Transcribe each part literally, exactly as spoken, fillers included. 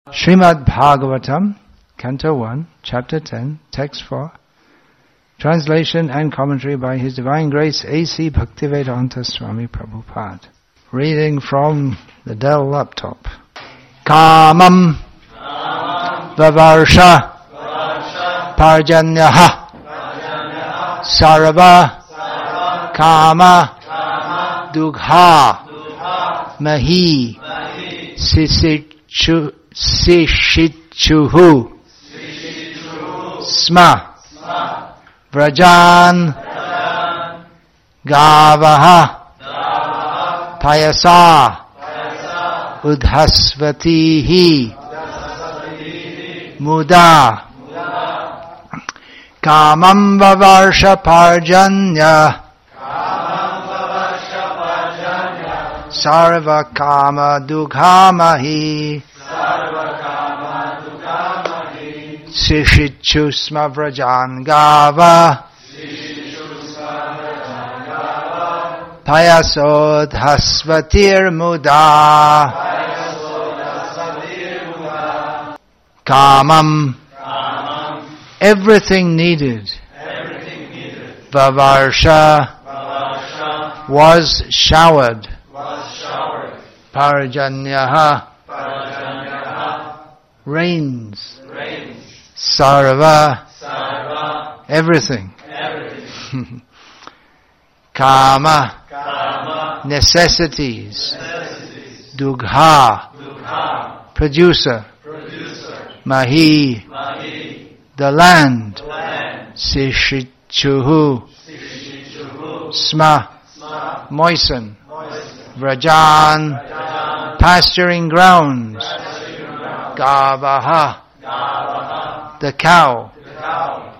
Srimad Bhagavatam, Canto one, Chapter ten, Text four. Translation and commentary by His Divine Grace A C Bhaktivedanta Swami Prabhupada. Reading from the Dell laptop. Kamam Vavarsha Parjanyaha Sarva Kama Dugha Mahi Sisichu Sishichuhu Sma Vrajan Gavaha Payasa Udhasvatihi Muda Kamam Vavarsha Parjanya Sarva Kama Dughamahi Sishichusma Vrajan Gava Payasod Hasvatir Muda Kamam Everything needed Vavarsha was showered Parajanyaha rains Sarva, Sarva everything, everything. Kama, Kama necessities, necessities. Dugha, Dugha producer, producer. Mahi, Mahi the land, the land. Sishichuhu, Sishichuhu. Sma, Sma moisten, moisten. Vrajan, Vrajan pasturing grounds, pasturing grounds. Gavaha the cow, the cow.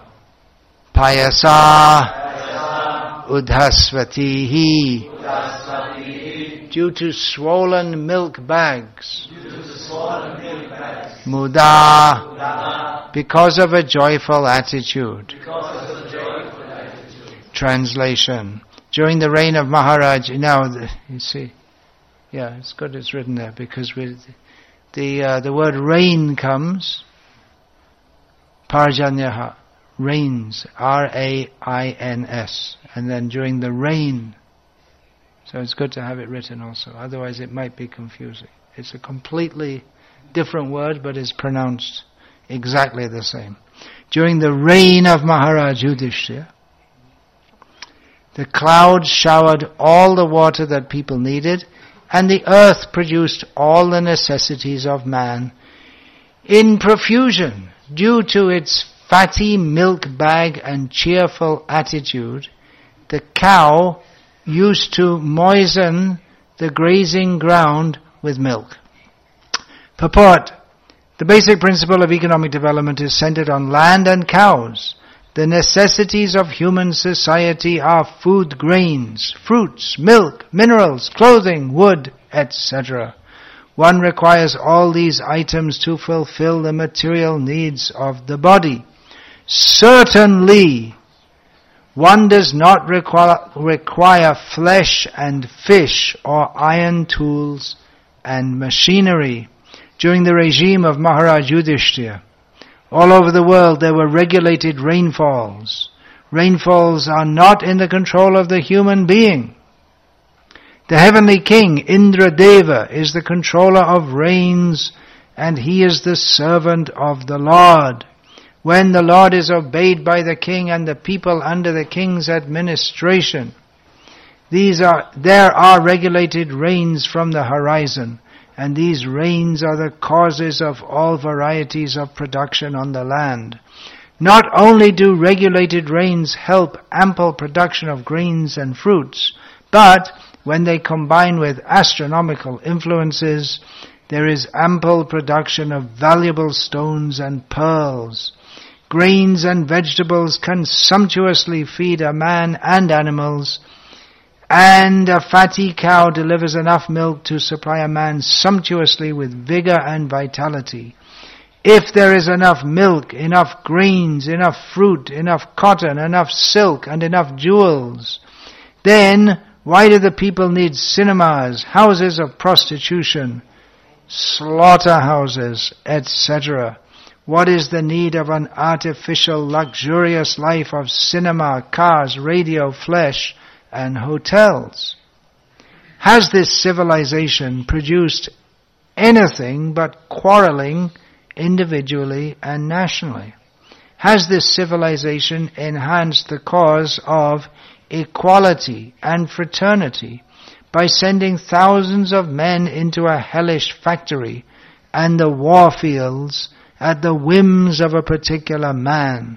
Payasa, Payasa. Udhasvatihi, Udhasvatihi. Due to swollen milk bags, Due to swollen milk bags. Muda, Muda. Because of a joyful attitude. Because of a joyful attitude. Translation. During the reign of Maharaj, now you see, yeah, it's good it's written there because with the uh, the word rain comes. Parjanyaha, rains, R A I N S, and then during the reign. So it's good to have it written also, otherwise it might be confusing. It's a completely different word, but is pronounced exactly the same. During the reign of Maharaj Yudhishthira, the clouds showered all the water that people needed, and the earth produced all the necessities of man in profusion. Due to its fatty milk bag and cheerful attitude, the cow used to moisten the grazing ground with milk. Purport. The basic principle of economic development is centered on land and cows. The necessities of human society are food grains, fruits, milk, minerals, clothing, wood, et cetera. One requires all these items to fulfill the material needs of the body. Certainly, one does not require, require flesh and fish or iron tools and machinery. During the regime of Maharaj Yudhishthira, all over the world there were regulated rainfalls. Rainfalls are not in the control of the human being. The heavenly king, Indradeva, is the controller of rains, and he is the servant of the Lord. When the Lord is obeyed by the king and the people under the king's administration, these are, there are regulated rains from the horizon, and these rains are the causes of all varieties of production on the land. Not only do regulated rains help ample production of grains and fruits, but when they combine with astronomical influences, there is ample production of valuable stones and pearls. Grains and vegetables can sumptuously feed a man and animals, and a fatty cow delivers enough milk to supply a man sumptuously with vigor and vitality. If there is enough milk, enough grains, enough fruit, enough cotton, enough silk, and enough jewels, then why do the people need cinemas, houses of prostitution, slaughterhouses, et cetera. What is the need of an artificial, luxurious life of cinema, cars, radio, flesh, and hotels? Has this civilization produced anything but quarreling individually and nationally? Has this civilization enhanced the cause of equality and fraternity by sending thousands of men into a hellish factory and the war fields at the whims of a particular man?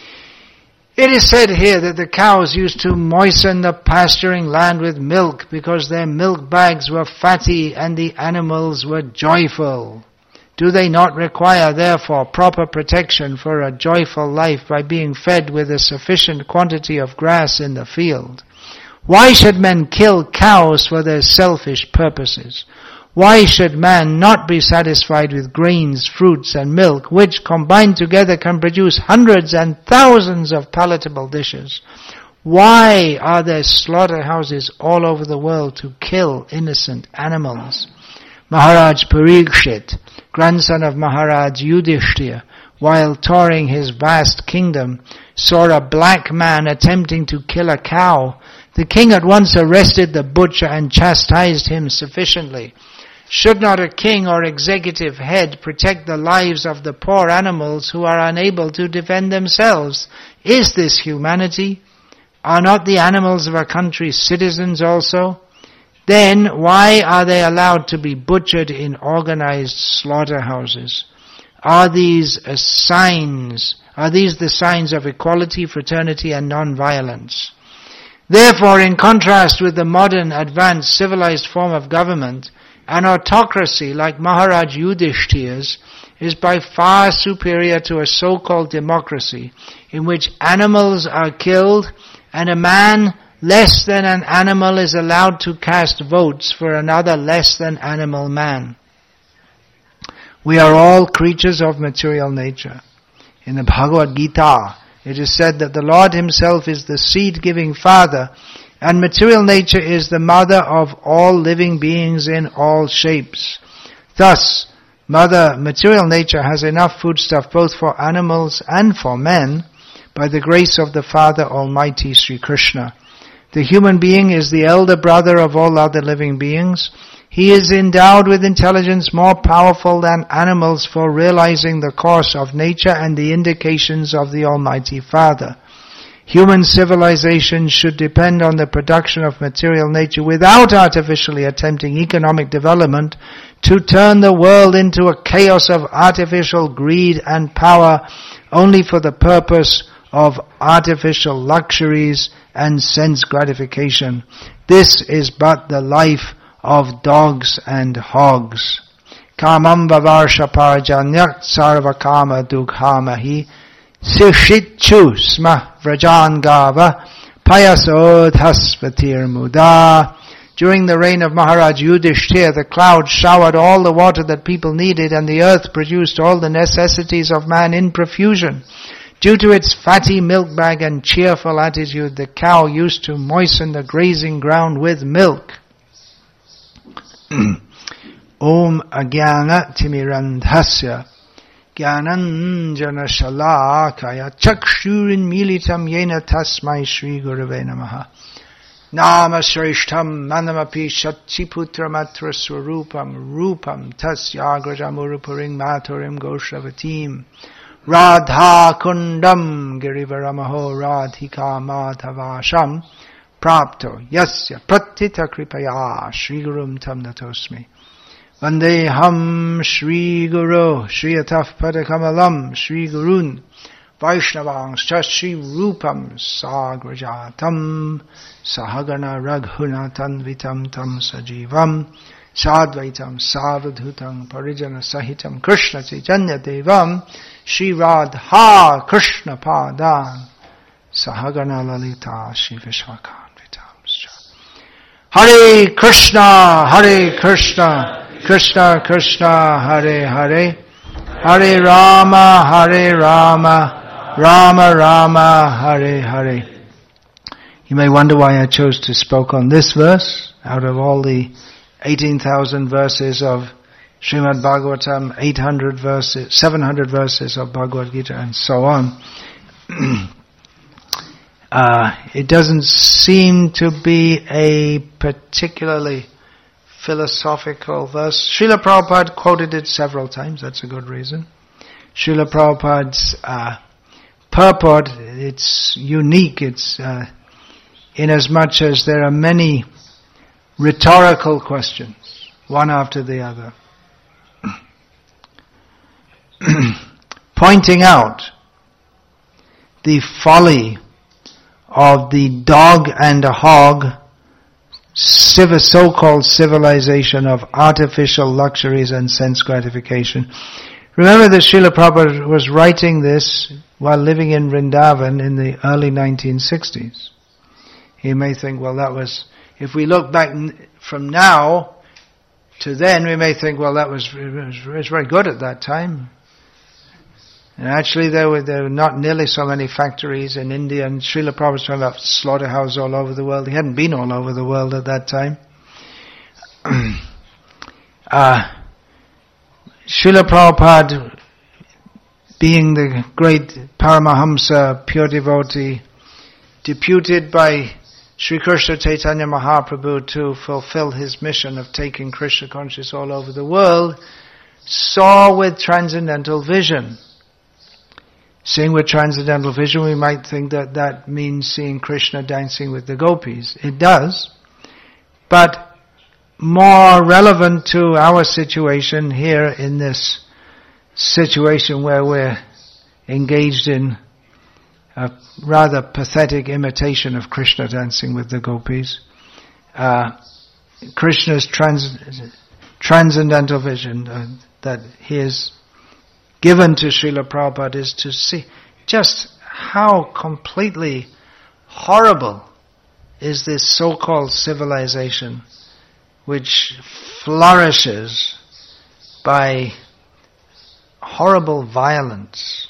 It is said here that the cows used to moisten the pasturing land with milk because their milk bags were fatty and the animals were joyful. Do they not require, therefore, proper protection for a joyful life by being fed with a sufficient quantity of grass in the field? Why should men kill cows for their selfish purposes? Why should man not be satisfied with grains, fruits, and milk, which combined together can produce hundreds and thousands of palatable dishes? Why are there slaughterhouses all over the world to kill innocent animals? Maharaj Parikshit, grandson of Maharaj Yudhishthira, while touring his vast kingdom, saw a black man attempting to kill a cow. The king at once arrested the butcher and chastised him sufficiently. Should not a king or executive head protect the lives of the poor animals who are unable to defend themselves? Is this humanity? Are not the animals of a country citizens also? Then why are they allowed to be butchered in organized slaughterhouses? Are these uh, signs, are these the signs of equality, fraternity, and non-violence? Therefore, in contrast with the modern, advanced, civilized form of government, an autocracy like Maharaj Yudhishthira's is by far superior to a so-called democracy in which animals are killed and a man less than an animal is allowed to cast votes for another less than animal man. We are all creatures of material nature. In the Bhagavad Gita, it is said that the Lord Himself is the seed-giving Father, and material nature is the mother of all living beings in all shapes. Thus, Mother Material Nature has enough foodstuff both for animals and for men by the grace of the Father Almighty Sri Krishna. The human being is the elder brother of all other living beings. He is endowed with intelligence more powerful than animals for realizing the course of nature and the indications of the Almighty Father. Human civilization should depend on the production of material nature without artificially attempting economic development to turn the world into a chaos of artificial greed and power only for the purpose of artificial luxuries and sense gratification. This is but the life of dogs and hogs. Kamam vavarsha parajanyak sarva kama dughamahi sishitchu sma vrajan gava payasodhasvatir muda. During the reign of Maharaj Yudhishthira, the clouds showered all the water that people needed, and the earth produced all the necessities of man in profusion. Due to its fatty milk bag and cheerful attitude, the cow used to moisten the grazing ground with milk. Om Agyana Timirandhasya Gyananjana Shalakaya Chakshurin Militam Yena Tasmai Shri Gurave Namaha Nama Shrishtam Manamapi Shachiputra Matra Swarupam Rupam Tasyagrajamurupuring Maturim Goshavatim Radha Kundam Girivaramaho Radhika Madhavasham Prapto Yasya Pratita Kripaya Shri Gurum Tam Natosmi Vandeham Shri Guru Shri Ataf Padakamalam Shri Gurun Vaishnavangscha Shri Rupam Sagrajatam Sahagana Raghunatan Vitam Tam Sajivam Sadvaitam Savadhutam Parijana Sahitam Krishna Chaitanya Devam Shri Radha Krishna Padan Sahagana Lalita Shri Vishwakan Vitam Hare Krishna Hare Krishna Krishna Krishna Hare Hare Hare Rama Hare Rama Rama Rama Hare Hare. You may wonder why I chose to spoke on this verse out of all the eighteen thousand verses of Srimad Bhagavatam, eight hundred verses, seven hundred verses of Bhagavad Gita, and so on. uh, it doesn't seem to be a particularly philosophical verse. Srila Prabhupada quoted it several times, that's a good reason. Srila Prabhupada's uh, purport, it's unique, it's uh, in as much as there are many rhetorical questions, one after the other, pointing out the folly of the dog and a hog civ- so-called civilization of artificial luxuries and sense gratification. Remember that Srila Prabhupada was writing this while living in Vrindavan in the early nineteen sixties. You may think, well, that was, if we look back from now to then, we may think, well, that was, it was, it was very good at that time. And actually there were, there were not nearly so many factories in India, and Srila Prabhupada was talking about slaughterhouses all over the world. He hadn't been all over the world at that time. uh, Srila Prabhupada, being the great Paramahamsa, pure devotee, deputed by Sri Krishna Chaitanya Mahaprabhu to fulfill his mission of taking Krishna consciousness all over the world, saw with transcendental vision. Seeing with transcendental vision, we might think that that means seeing Krishna dancing with the gopis. It does. But more relevant to our situation here in this situation where we're engaged in a rather pathetic imitation of Krishna dancing with the gopis. Uh, Krishna's trans, transcendental vision uh, that he has given to Srila Prabhupada is to see just how completely horrible is this so-called civilization which flourishes by horrible violence.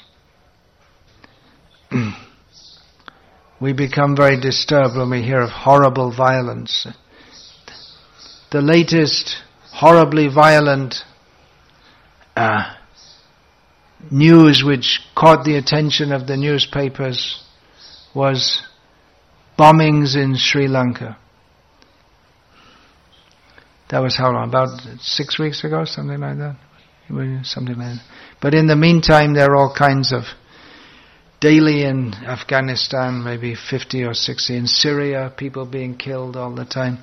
We become very disturbed when we hear of horrible violence. The latest horribly violent uh, news which caught the attention of the newspapers was bombings in Sri Lanka. That was how long? About six weeks ago, something like that? Something like that. But in the meantime, there are all kinds of daily in Afghanistan, maybe fifty or sixty. In Syria, people being killed all the time.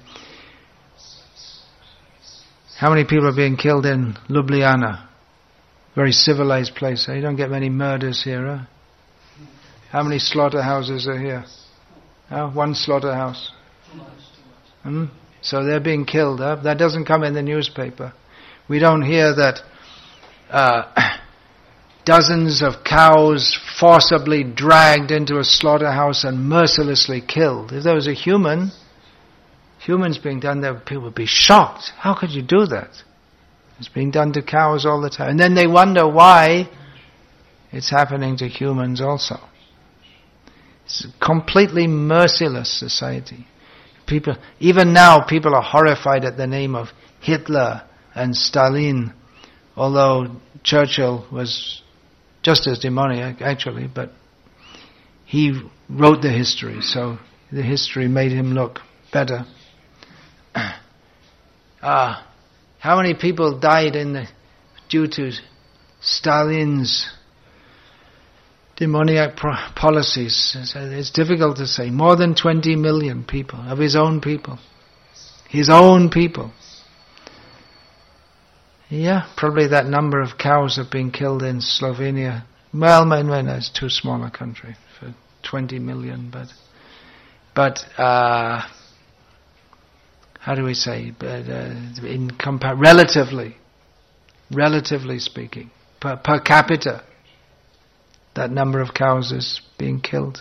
How many people are being killed in Ljubljana? Very civilized place. You don't get many murders here, huh? How many slaughterhouses are here? Oh, one slaughterhouse. Hmm? So they're being killed. Huh? That doesn't come in the newspaper. We don't hear that uh, dozens of cows forcibly dragged into a slaughterhouse and mercilessly killed. If there was a human, humans being done there, people would be shocked. How could you do that? It's being done to cows all the time. And then they wonder why it's happening to humans also. It's a completely merciless society. People, even now, people are horrified at the name of Hitler and Stalin, although Churchill was just as demoniac, actually, but he wrote the history, so the history made him look better. Ah. How many people died in the, due to Stalin's demoniac pro- policies? It's, it's difficult to say. More than twenty million people, of his own people. His own people. Yeah, probably that number of cows have been killed in Slovenia. Well, man, it's too small a country for twenty million, but, but, uh, how do we say, but, uh, in compa- relatively, relatively speaking, per, per capita, that number of cows is being killed.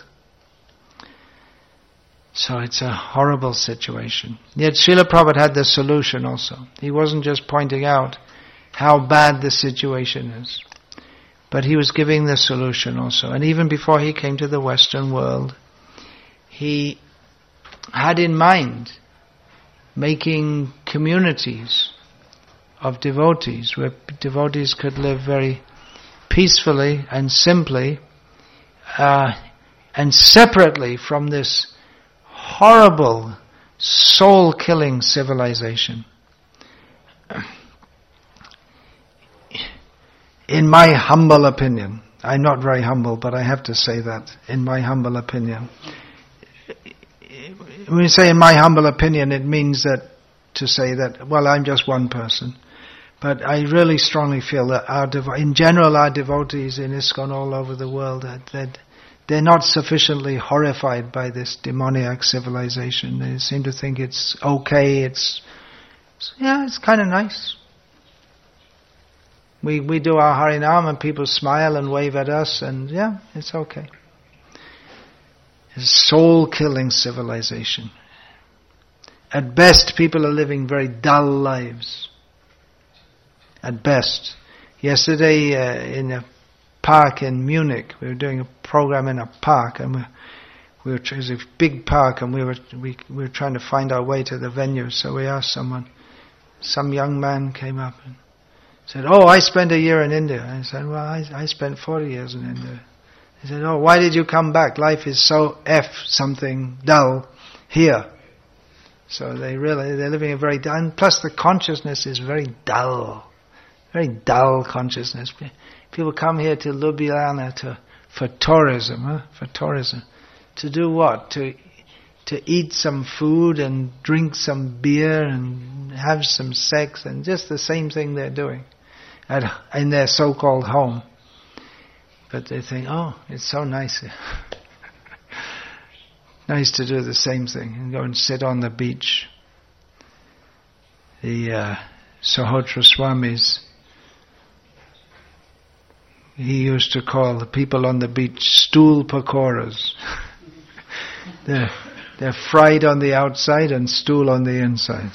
So it's a horrible situation. Yet Srila Prabhupada had the solution also. He wasn't just pointing out how bad the situation is, but he was giving the solution also. And even before he came to the Western world, he had in mind making communities of devotees, where devotees could live very peacefully and simply uh, and separately from this horrible, soul-killing civilization. In my humble opinion, I'm not very humble, but I have to say that, in my humble opinion. When you say in my humble opinion, it means that to say that, well, I'm just one person. But I really strongly feel that our devo- in general our devotees in ISKCON all over the world, that, that they're not sufficiently horrified by this demoniac civilization. They seem to think it's okay, it's, yeah, it's kind of nice. We we do our Harinam and people smile and wave at us, and yeah, it's okay. It's a soul-killing civilization. At best, people are living very dull lives. At best. Yesterday, uh, in a park in Munich, we were doing a program in a park, and we, we were, it was a big park, and we were we, we were trying to find our way to the venue. So we asked someone. Some young man came up and said, "Oh, I spent a year in India." I said, "Well, I, I spent forty years in India." He said, "Oh, why did you come back? Life is so F something dull here." So they really, they're living a very dull, and plus the consciousness is very dull. Very dull consciousness. People come here to Ljubljana to, for tourism, huh? For tourism. To do what? To to eat some food and drink some beer and have some sex and just the same thing they're doing at in their so-called home. But they think, oh, it's so nice. Nice to do the same thing and go and sit on the beach. The uh, Sahotra Swamis, he used to call the people on the beach stool pakoras. they're, they're fried on the outside and stool on the inside.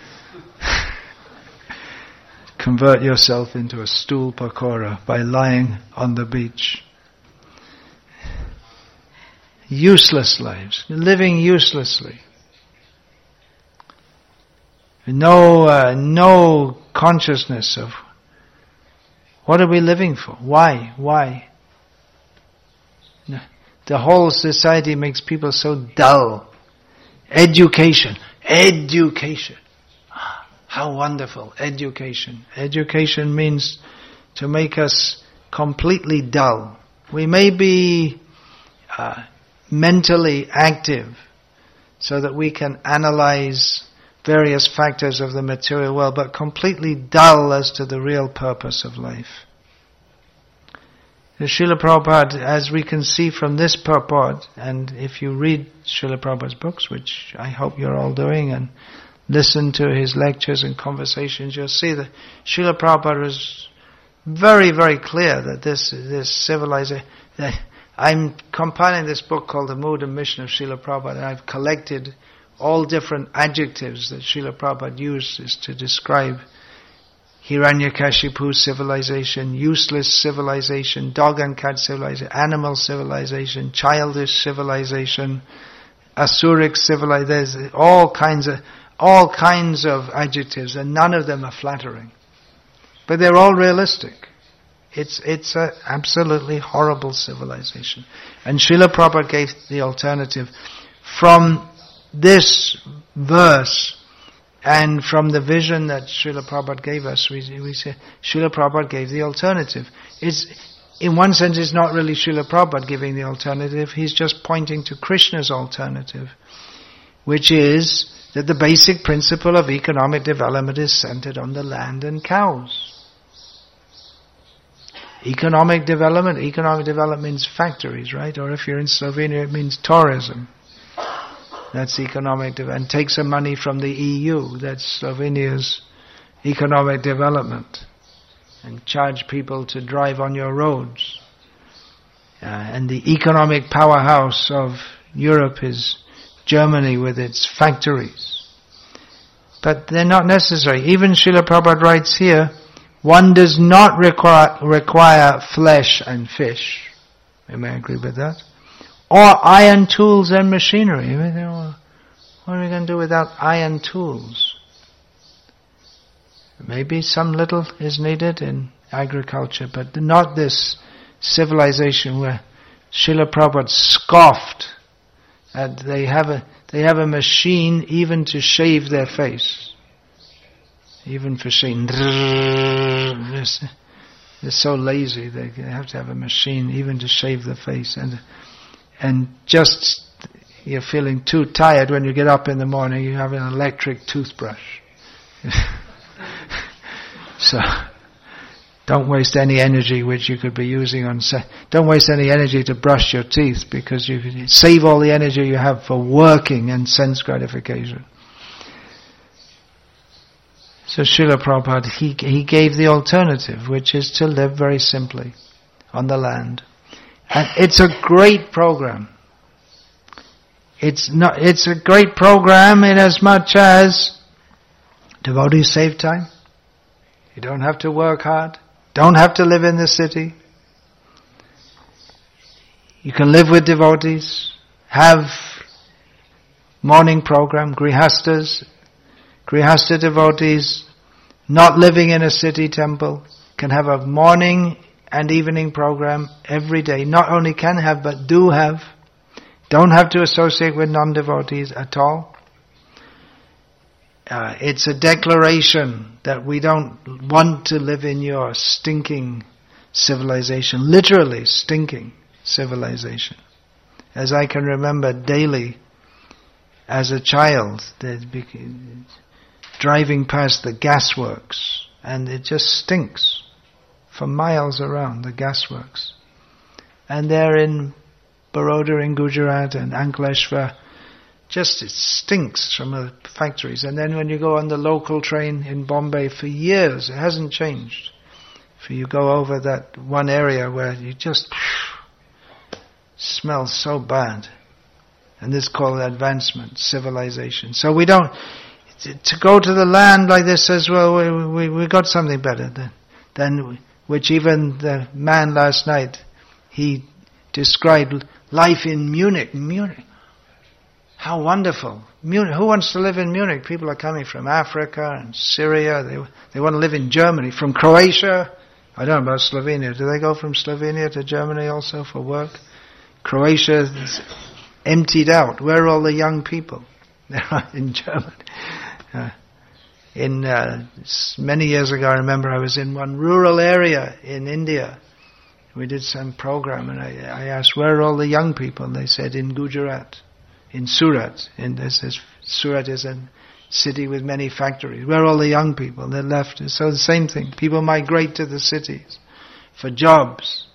Convert yourself into a stool pakora by lying on the beach. Useless lives, living uselessly. No, uh, no consciousness of what are we living for? Why? Why? The whole society makes people so dull. Education, education. How wonderful, education. Education means to make us completely dull. We may be uh, mentally active so that we can analyze various factors of the material world, but completely dull as to the real purpose of life. The Srila Prabhupada, as we can see from this purport, and if you read Srila Prabhupada's books, which I hope you're all doing, and listen to his lectures and conversations, you'll see that Srila Prabhupada is very, very clear that this this civilization. I'm compiling this book called The Mood and Mission of Srila Prabhupada, and I've collected all different adjectives that Srila Prabhupada uses to describe Hiranyakashipu civilization, useless civilization, dog and cat civilization, animal civilization, childish civilization, asuric civilization. There's all kinds of all kinds of adjectives, and none of them are flattering, but they're all realistic. It's it's an absolutely horrible civilization, and Srila Prabhupada gave the alternative from this verse. And from the vision that Srila Prabhupada gave us, we, we say Srila Prabhupada gave the alternative. It's, in one sense, it's not really Srila Prabhupada giving the alternative. He's just pointing to Krishna's alternative, which is that the basic principle of economic development is centered on the land and cows. Economic development, economic development means factories, right? Or if you're in Slovenia, it means tourism. That's economic development. And take some money from the E U. That's Slovenia's economic development. And charge people to drive on your roads. Uh, and the economic powerhouse of Europe is Germany with its factories. But they're not necessary. Even Srila Prabhupada writes here, one does not require, require flesh and fish. You may agree with that. Or iron tools and machinery. What are we going to do without iron tools? Maybe some little is needed in agriculture, but not this civilization where Srila Prabhupada scoffed at they have a they have a machine even to shave their face. Even for shaving. They're so lazy, they have to have a machine even to shave the face. And and just you're feeling too tired when you get up in the morning, you have an electric toothbrush. So don't waste any energy which you could be using on... Don't waste any energy to brush your teeth, because you can save all the energy you have for working and sense gratification. So Srila Prabhupada, he, he gave the alternative, which is to live very simply on the land. And it's a great program. It's not, it's a great program in as much as devotees save time. You don't have to work hard. Don't have to live in the city. You can live with devotees, have morning program, grihastas, grihasta devotees, not living in a city temple, can have a morning and evening program every day. Not only can have, but do have. Don't have to associate with non-devotees at all. Uh, it's a declaration that we don't want to live in your stinking civilization, literally stinking civilization. As I can remember daily, as a child, driving past the gasworks, and it just stinks for miles around, the gasworks. And they're in Baroda in Gujarat and Ankleshwar. Just it stinks from the factories. And then when you go on the local train in Bombay, for years, it hasn't changed. For you go over that one area where you just smells so bad. And this is called advancement, civilization. So we don't, to go to the land like this as well, we, we, we got something better than, than which even the man last night, he described life in Munich. Munich. How wonderful. Munich. Who wants to live in Munich? People are coming from Africa and Syria. They they want to live in Germany. From Croatia. I don't know about Slovenia. Do they go from Slovenia to Germany also for work? Croatia is emptied out. Where are all the young people? They're in Germany. Uh, in uh, many years ago, I remember I was in one rural area in India. We did some program, and I, I asked, where are all the young people? And they said, in Gujarat. In Surat, in this, this Surat is a city with many factories. Where are all the young people? They left. So the same thing. People migrate to the cities for jobs.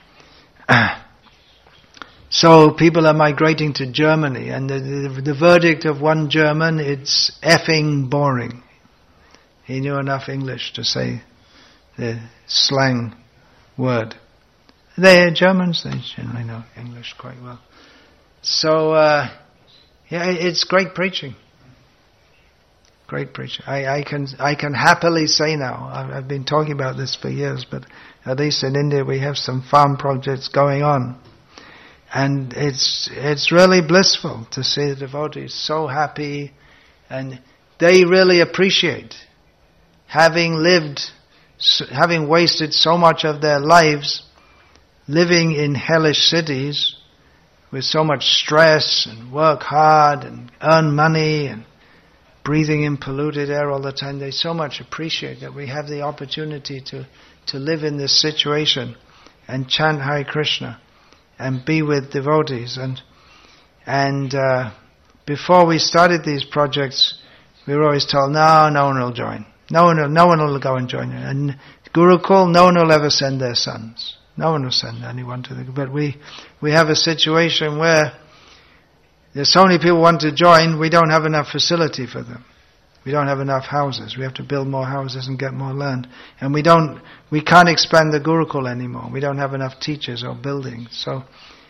So people are migrating to Germany, and the, the, the verdict of one German, it's effing boring. He knew enough English to say the slang word. They Germans, they generally know English quite well. So, uh, yeah, it's great preaching. Great preaching. I, I can I can happily say now, I've, I've been talking about this for years, but at least in India we have some farm projects going on. And it's it's really blissful to see the devotees so happy, and they really appreciate having lived, having wasted so much of their lives living in hellish cities, with so much stress and work hard and earn money and breathing in polluted air all the time. They so much appreciate that we have the opportunity to, to live in this situation and chant Hare Krishna and be with devotees. And and uh, before we started these projects, we were always told, no, no one will join. No one will, no one will go and join. And Gurukul, no one will ever send their sons. No one will send anyone to the... But we, we have a situation where there's so many people want to join, we don't have enough facility for them. We don't have enough houses. We have to build more houses and get more land. And we don't, we can't expand the Gurukul anymore. We don't have enough teachers or buildings. So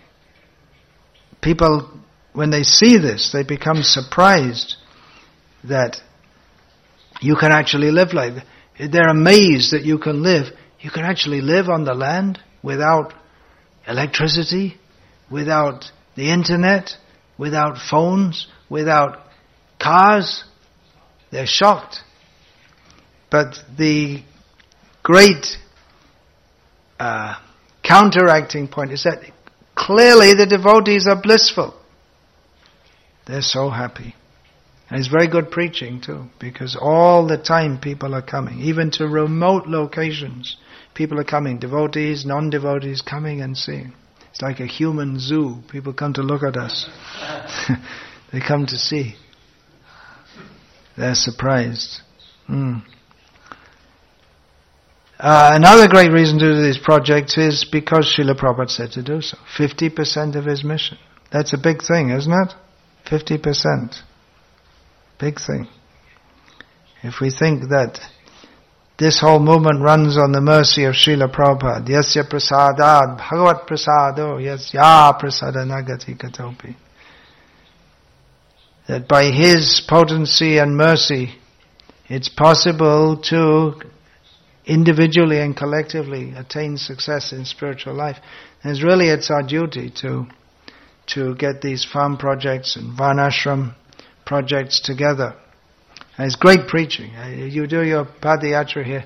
people, when they see this, they become surprised that you can actually live like that. They're amazed that you can live. You can actually live on the land without electricity, without the internet, without phones, without cars. They're shocked. But the great uh, counteracting point is that clearly the devotees are blissful. They're so happy. And it's very good preaching too, because all the time people are coming, even to remote locations. People are coming, devotees, non-devotees, coming and seeing. It's like a human zoo. People come to look at us. They come to see. They're surprised. Mm. Uh, another great reason to do these projects is because Srila Prabhupada said to do so. fifty percent of his mission. That's a big thing, isn't it? fifty percent. Big thing. If we think that this whole movement runs on the mercy of Srila Prabhupada, yasya prasadad bhagavat prasado yasya prasadanagati katopi, that by his potency and mercy it's possible to individually and collectively attain success in spiritual life. And it's really it's our duty to to get these farm projects and varnashram projects together. And it's great preaching. You do your padayatra here.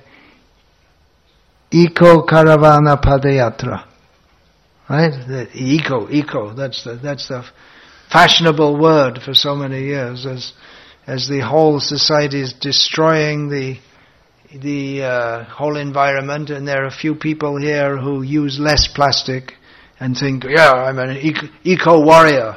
Eco Caravana Padayatra. Right? The eco, eco, that's the that's the fashionable word for so many years, as as the whole society is destroying the the uh, whole environment, and there are a few people here who use less plastic and think, yeah, I'm an eco, eco warrior.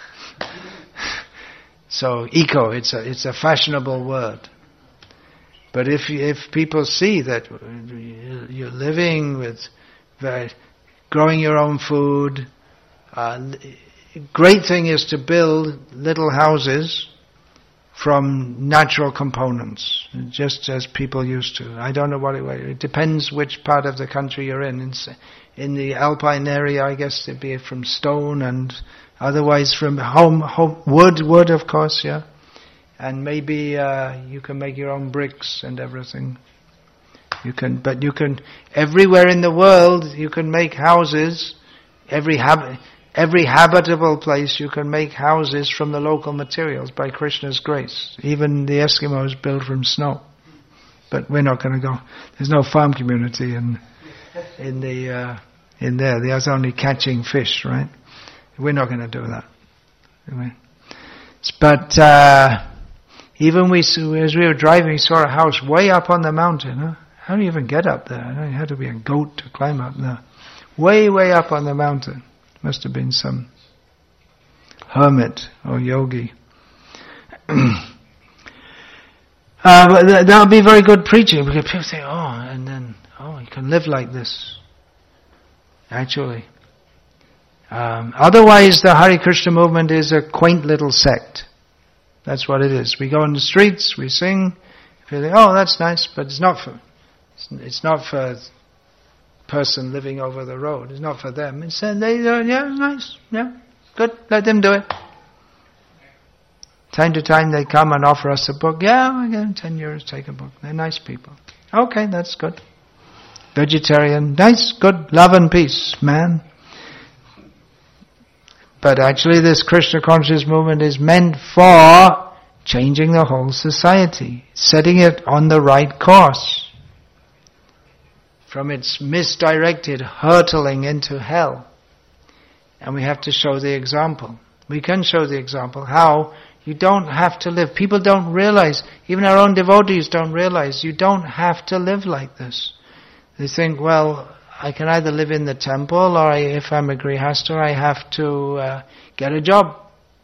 So eco, it's a it's a fashionable word. But if if people see that you're living with, very, growing your own food, uh, great thing is to build little houses from natural components, just as people used to. I don't know what it was. It depends which part of the country you're in. In, in the Alpine area, I guess it'd be from stone, and otherwise from home, home wood, wood of course, yeah. And maybe uh, you can make your own bricks and everything. You can, but you can everywhere in the world you can make houses. Every hab- every habitable place you can make houses from the local materials by Krishna's grace. Even the Eskimos build from snow. But we're not going to go. There's no farm community in in the uh, in there. There's only catching fish, right? We're not going to do that. But uh, even we, as we were driving, we saw a house way up on the mountain. Huh? How do you even get up there? I know you had to be a goat to climb up there. Way, way up on the mountain. Must have been some hermit or yogi. uh, but th- that'll be very good preaching, because people say, oh, and then, oh, you can live like this. Actually. Um, otherwise, the Hare Krishna movement is a quaint little sect. That's what it is. We go in the streets, we sing. You think, oh, that's nice, but it's not for it's not for a person living over the road. It's not for them. It's uh, they, uh, yeah, nice, yeah, good. Let them do it. Time to time, they come and offer us a book. Yeah, I give them ten euros, take a book. They're nice people. Okay, that's good. Vegetarian, nice, good, love and peace, man. But actually this Krishna conscious movement is meant for changing the whole society, setting it on the right course from its misdirected hurtling into hell. And we have to show the example. We can show the example how you don't have to live. People don't realize, even our own devotees don't realize, you don't have to live like this. They think, well, I can either live in the temple, or I, if I'm a grihastha, I have to uh, get a job.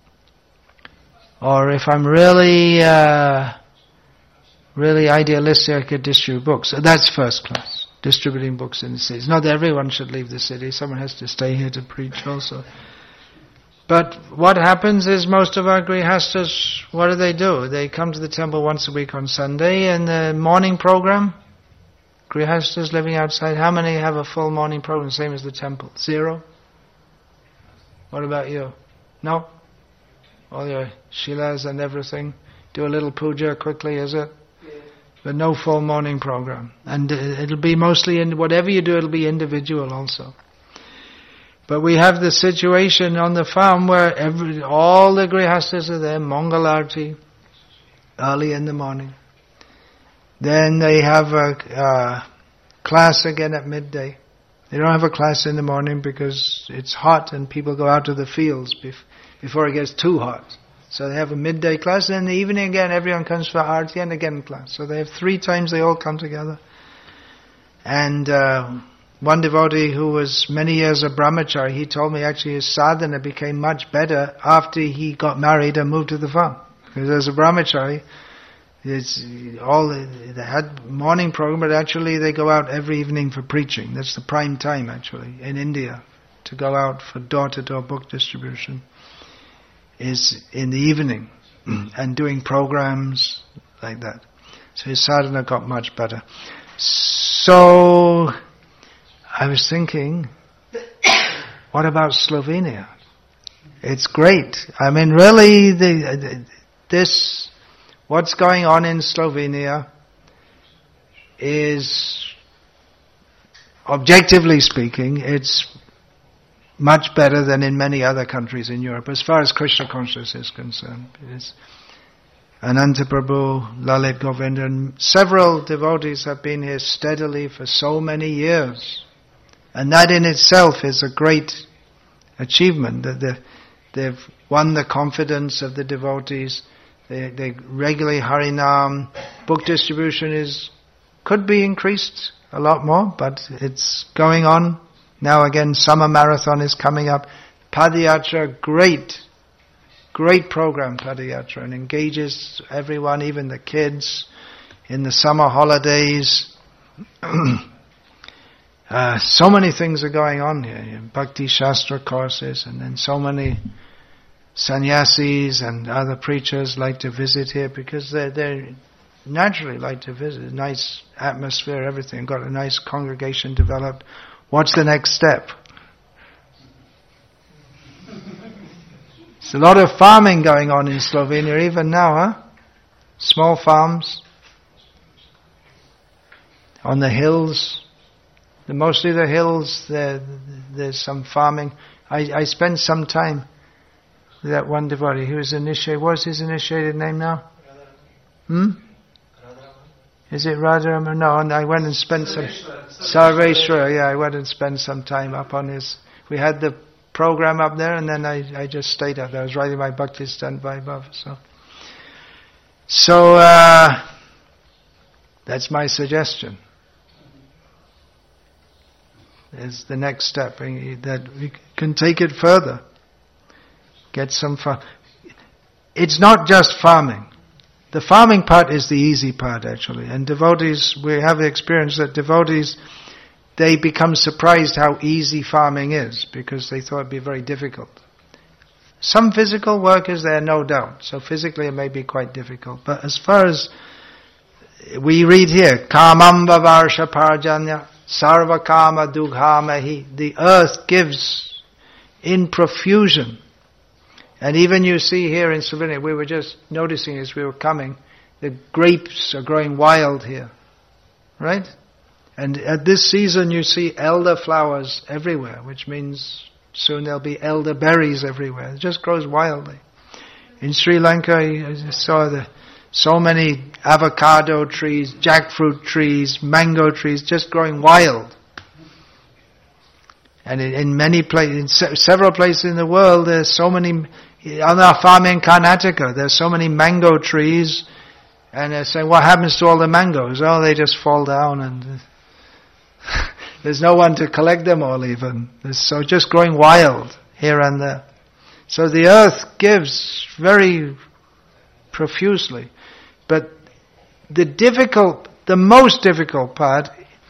Or if I'm really, uh, really idealistic, I could distribute books. So that's first class, distributing books in the cities. Not that everyone should leave the city. Someone has to stay here to preach also. But what happens is most of our grihasthas, what do they do? They come to the temple once a week on Sunday, and the morning program, grihasthas living outside, how many have a full morning program, same as the temple? Zero? What about you? No? All your shilas and everything? Do a little puja quickly, is it? Yeah. But no full morning program. And it'll be mostly, in whatever you do, it'll be individual also. But we have the situation on the farm where every, all the grihasthas are there, Mangalarti, early in the morning. Then they have a uh, class again at midday. They don't have a class in the morning because it's hot and people go out to the fields bef- before it gets too hot. So they have a midday class, and in the evening again everyone comes for Aarti and again class. So they have three times they all come together. And uh, one devotee who was many years a brahmachari, he told me actually his sadhana became much better after he got married and moved to the farm. Because as a brahmachari, it's all they had morning program, but actually they go out every evening for preaching. That's the prime time actually in India, to go out for door-to-door book distribution is in the evening and doing programs like that. So his sadhana got much better. So I was thinking, what about Slovenia? It's great. I mean, really, the, this, what's going on in Slovenia is, objectively speaking, it's much better than in many other countries in Europe, as far as Krishna consciousness is concerned. It is Ananta Prabhu, Lalit Govinda, and several devotees have been here steadily for so many years. And that in itself is a great achievement, that they've, they've won the confidence of the devotees. They, they regularly Harinam. Book distribution is, could be increased a lot more, but it's going on. Now again, summer marathon is coming up. Padayatra, great, great program, Padayatra, and engages everyone, even the kids, in the summer holidays. uh, so many things are going on here. Bhakti Shastra courses, and then so many sannyasis and other preachers like to visit here because they they naturally like to visit. Nice atmosphere, everything. Got a nice congregation developed. What's the next step? There's a lot of farming going on in Slovenia even now, huh? Small farms on the hills. The, mostly the hills, there, there's some farming. I, I spent some time with that one devotee who was initiated. What's his initiated name now? Hmm? Is it Radharaman? No, and I went and spent some... Sarveshwara, yeah, I went and spent some time up on his... We had the program up there, and then I, I just stayed up there. I was writing my Bhakti Stand Vaibhav, so... So, uh, that's my suggestion. Is the next step, that we can take it further. Get some farm. It's not just farming. The farming part is the easy part actually. And devotees, we have the experience that devotees, they become surprised how easy farming is because they thought it'd be very difficult. Some physical work is there, no doubt. So physically it may be quite difficult. But as far as we read here, Kamamba Varsha Parjanya, Sarva Kama Dughamahi, the earth gives in profusion. And even you see here in Slovenia, we were just noticing as we were coming, the grapes are growing wild here. Right? And at this season you see elder flowers everywhere, which means soon there'll be elder berries everywhere. It just grows wildly. In Sri Lanka, I saw the, so many avocado trees, jackfruit trees, mango trees, just growing wild. And in, in many places, in se- several places in the world, there's so many, on our farm in Karnataka, there's so many mango trees, and they're saying, what happens to all the mangoes? Oh, they just fall down, and there's no one to collect them all even. So just growing wild here and there. So the earth gives very profusely. But the difficult, the most difficult part,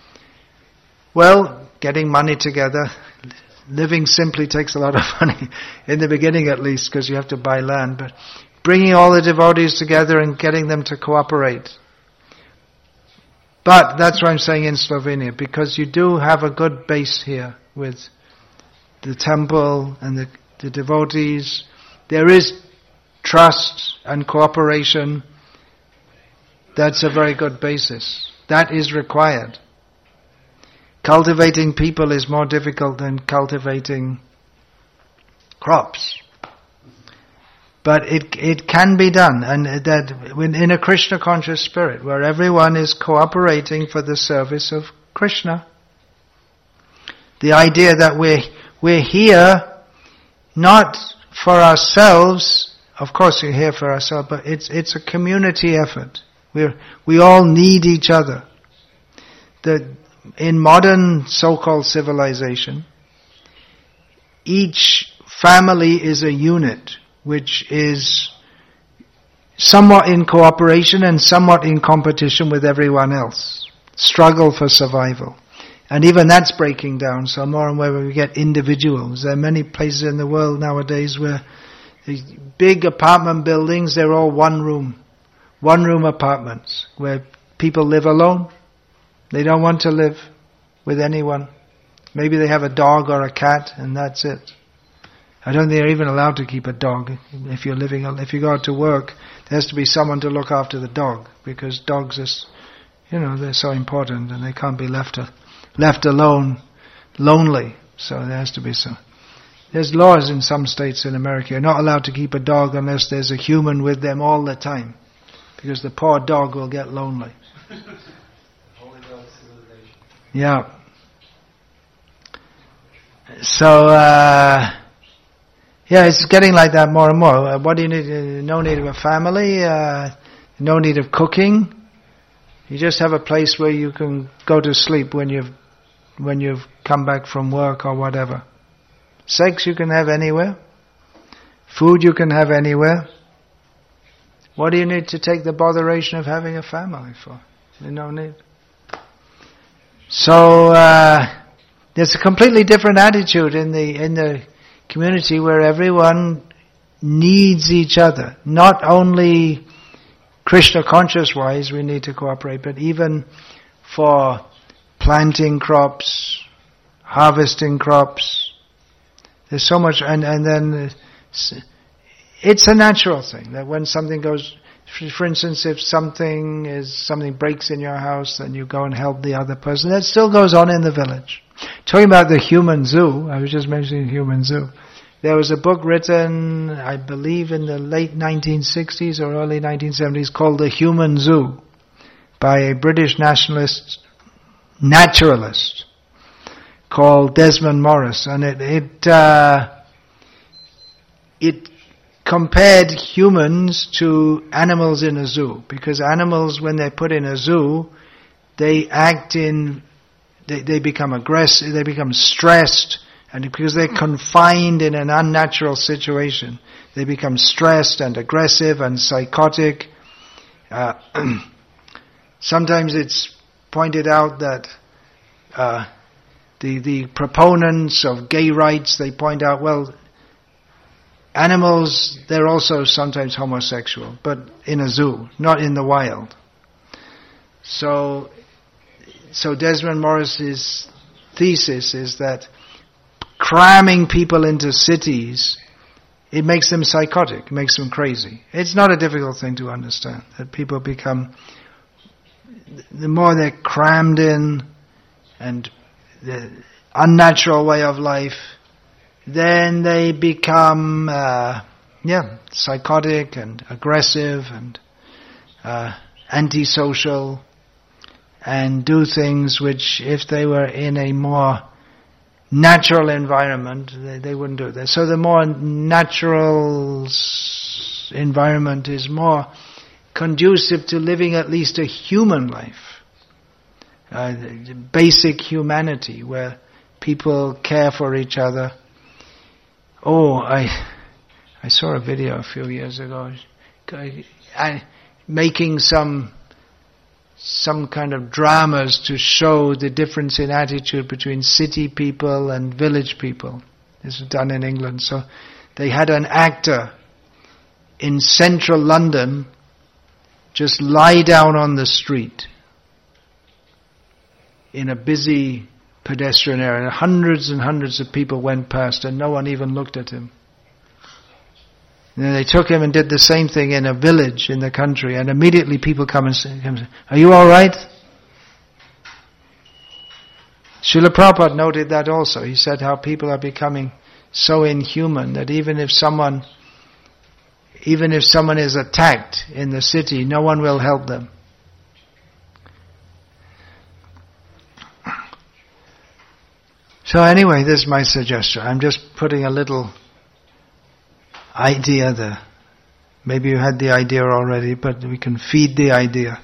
well, getting money together. Living simply takes a lot of money, in the beginning at least, because you have to buy land. But bringing all the devotees together and getting them to cooperate. But that's what I'm saying in Slovenia, because you do have a good base here with the temple and the, the devotees. There is trust and cooperation. That's a very good basis. That is required. Cultivating people is more difficult than cultivating crops. But it it can be done, and that when in a Krishna conscious spirit, where everyone is cooperating for the service of Krishna. The idea that we're we're here not for ourselves. Of course, we're here for ourselves, but it's it's a community effort. We we all need each other. The in modern so-called civilization, each family is a unit, which is somewhat in cooperation and somewhat in competition with everyone else. Struggle for survival. And even that's breaking down, so more and more we get individuals. There are many places in the world nowadays where these big apartment buildings, they're all one room. One room apartments, where people live alone. They don't want to live with anyone. Maybe they have a dog or a cat, and that's it. I don't think they're even allowed to keep a dog. If you're living, if you go out to work, there has to be someone to look after the dog, because dogs are, you know, they're so important and they can't be left uh, left alone, lonely. So there has to be some. There's laws in some states in America. You're not allowed to keep a dog unless there's a human with them all the time, because the poor dog will get lonely. Yeah. So. Uh, Yeah, it's getting like that more and more. Uh, what do you need? Uh, no need of a family, uh, no need of cooking. You just have a place where you can go to sleep when you've when you've come back from work or whatever. Sex you can have anywhere. Food you can have anywhere. What do you need to take the botheration of having a family for? There's no need. So uh, there's a completely different attitude in the in the community where everyone needs each other. Not only Krishna conscious wise we need to cooperate, but even for planting crops, harvesting crops. There's so much, and, and then it's a natural thing that when something goes, for instance, if something is, something breaks in your house, then you go and help the other person. That still goes on in the village. Talking about the human zoo, I was just mentioning human zoo. There was a book written, I believe in the late nineteen sixties or early nineteen seventies called The Human Zoo by a British nationalist, naturalist called Desmond Morris. And it, it, uh, it compared humans to animals in a zoo, because animals, when they're put in a zoo, they act in They, they become aggressive, they become stressed, and because they're confined in an unnatural situation, they become stressed and aggressive and psychotic. Uh, sometimes it's pointed out that uh, the the proponents of gay rights, they point out, well, animals, they're also sometimes homosexual, but in a zoo, not in the wild. So, so Desmond Morris's thesis is that cramming people into cities, it makes them psychotic, it makes them crazy. It's not a difficult thing to understand, that people become, the more they're crammed in, and the unnatural way of life, then they become, uh, yeah, psychotic and aggressive and uh, antisocial, and do things which, if they were in a more natural environment, they, they wouldn't do that. So the more natural s- environment is more conducive to living at least a human life, uh, basic humanity, where people care for each other. Oh, I I saw a video a few years ago, I, I, making some some kind of dramas to show the difference in attitude between city people and village people. This was done in England. So they had an actor in central London just lie down on the street in a busy pedestrian area. Hundreds and hundreds of people went past and no one even looked at him. And then they took him and did the same thing in a village in the country, and immediately people come and say, "Are you all right?" Srila Prabhupada noted that also. He said how people are becoming so inhuman that even if someone even if someone is attacked in the city, no one will help them. So anyway, this is my suggestion. I'm just putting a little idea there. Maybe you had the idea already, but we can feed the idea.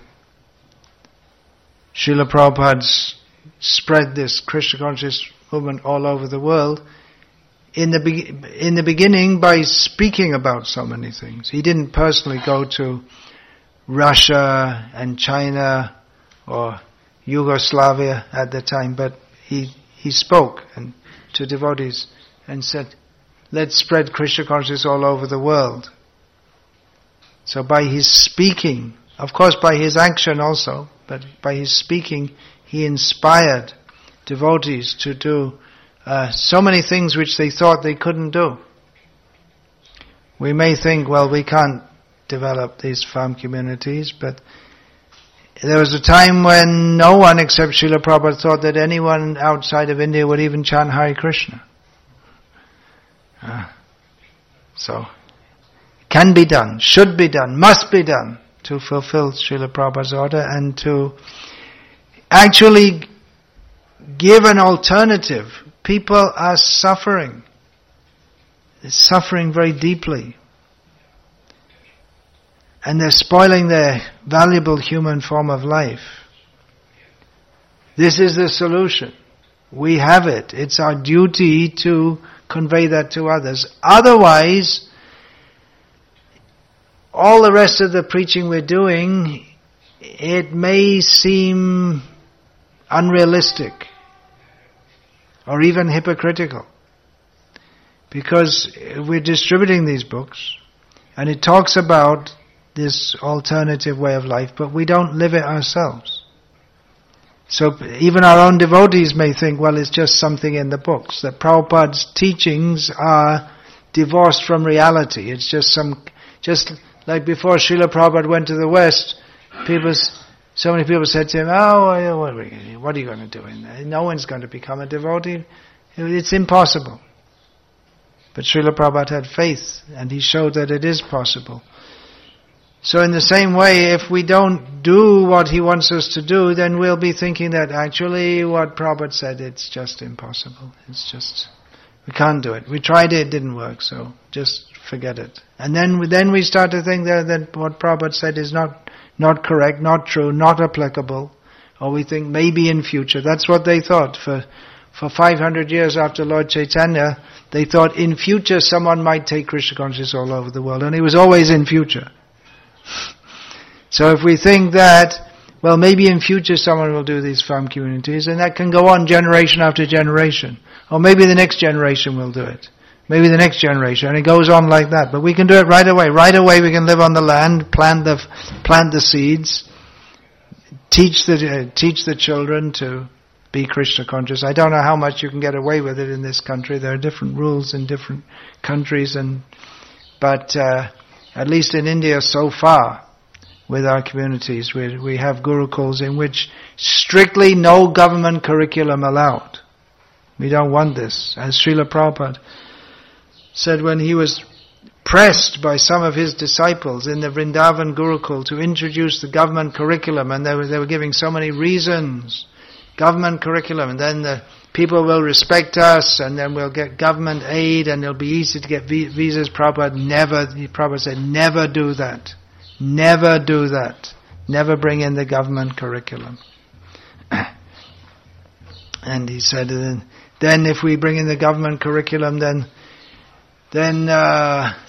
Srila Prabhupada's spread this Krishna conscious movement all over the world in the be- in the beginning by speaking about so many things. He didn't personally go to Russia and China or Yugoslavia at the time, but he he spoke and to devotees and said, let's spread Krishna consciousness all over the world. So by his speaking, of course by his action also, but by his speaking, he inspired devotees to do uh, so many things which they thought they couldn't do. We may think, well, we can't develop these farm communities, but there was a time when no one except Srila Prabhupada thought that anyone outside of India would even chant Hare Krishna. Uh, so, can be done, should be done, must be done to fulfill Srila Prabhupada's order and to actually give an alternative. People are suffering. They're suffering very deeply. And they're spoiling their valuable human form of life. This is the solution. We have it. It's our duty to convey that to others. Otherwise, all the rest of the preaching we're doing, it may seem unrealistic or even hypocritical. Because we're distributing these books and it talks about this alternative way of life, but we don't live it ourselves. So even our own devotees may think, well, it's just something in the books. That Prabhupada's teachings are divorced from reality. It's just some, just like before Srila Prabhupada went to the West, people, so many people said to him, oh, what are, we, what are you going to do in there? No one's going to become a devotee. It's impossible. But Srila Prabhupada had faith, and he showed that it is possible. So in the same way, if we don't do what he wants us to do, then we'll be thinking that actually what Prabhupada said, it's just impossible. It's just, we can't do it. We tried it, it didn't work, so just forget it. And then we, then we start to think that, that what Prabhupada said is not, not correct, not true, not applicable. Or we think maybe in future. That's what they thought. For, for five hundred years after Lord Chaitanya, they thought in future someone might take Krishna consciousness all over the world. And it was always in future. So if we think that, well, maybe in future someone will do these farm communities, and that can go on generation after generation. Or maybe the next generation will do it. Maybe the next generation, and it goes on like that. But we can do it right away. Right away we can live on the land, plant the, plant the seeds, teach the, uh, teach the children to be Krishna conscious. I don't know how much you can get away with it in this country. There are different rules in different countries, and, but, uh, at least in India so far, with our communities, we, we have gurukuls in which strictly no government curriculum allowed. We don't want this. As Srila Prabhupada said when he was pressed by some of his disciples in the Vrindavan Gurukul to introduce the government curriculum, and they were, they were giving so many reasons, government curriculum, and then the people will respect us, and then we'll get government aid, and it'll be easy to get visas. Prabhupada never, Prabhupada said, never do that. Never do that. Never bring in the government curriculum. And he said, then if we bring in the government curriculum, then, then, uh,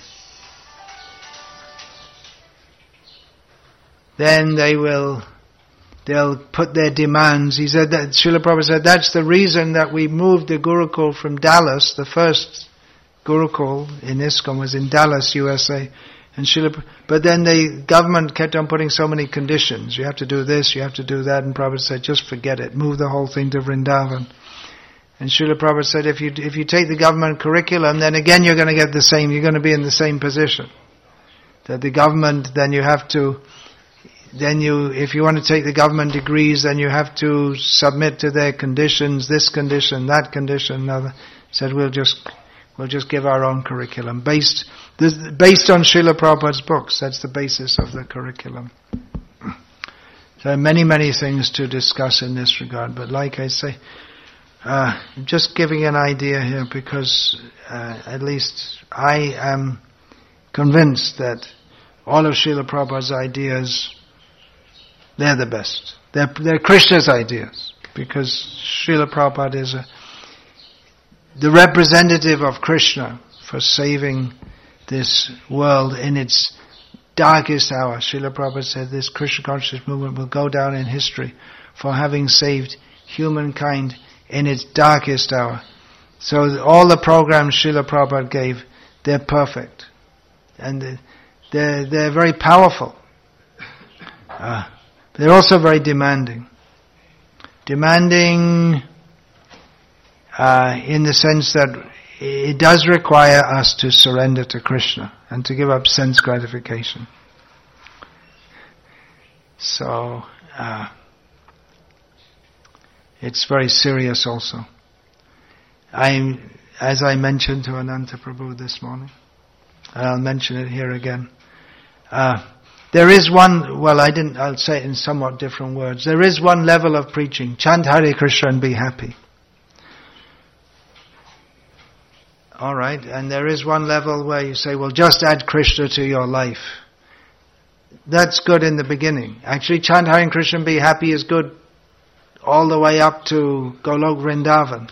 then they will, they'll put their demands. He said that, Srila Prabhupada said, that's the reason that we moved the Gurukul from Dallas. The first Gurukul in ISKCON was in Dallas, U S A. And Srila, but then the government kept on putting so many conditions. You have to do this, you have to do that. And Prabhupada said, just forget it. Move the whole thing to Vrindavan. And Srila Prabhupada said, if you if you take the government curriculum, then again you're going to get the same, you're going to be in the same position. That the government, then you have to, then you, if you want to take the government degrees, then you have to submit to their conditions, this condition, that condition, another. Said, we'll just, We'll just give our own curriculum based this, based on Srila Prabhupada's books. That's the basis of the curriculum. There are many, many things to discuss in this regard, but like I say, uh, I'm just giving an idea here because uh, at least I am convinced that all of Srila Prabhupada's ideas, they're the best. They're, they're Krishna's ideas, because Srila Prabhupada is a, the representative of Krishna for saving this world in its darkest hour. Srila Prabhupada said this Krishna consciousness movement will go down in history for having saved humankind in its darkest hour. So all the programs Srila Prabhupada gave, they're perfect. And they're, they're very powerful. Uh, they're also very demanding. Demanding uh, in the sense that it does require us to surrender to Krishna and to give up sense gratification. So, uh, it's very serious also. I, as I mentioned to Ananta Prabhu this morning, and I'll mention it here again, uh, there is one, well I didn't, I'll say it in somewhat different words, there is one level of preaching, chant Hare Krishna and be happy. Alright, and there is one level where you say, well just add Krishna to your life. That's good in the beginning. Actually, chant Hare Krishna and be happy is good all the way up to Golok Vrindavan.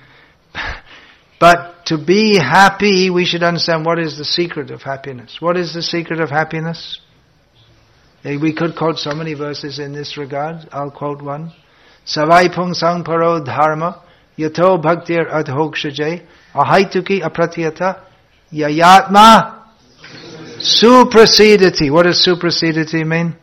But to be happy, we should understand what is the secret of happiness. What is the secret of happiness? We could quote so many verses in this regard. I'll quote one. Savai pungsang paro dharma yato bhaktir adhokshaje ahaituki apratiyata yayatma suprasidati. What does suprasidati mean?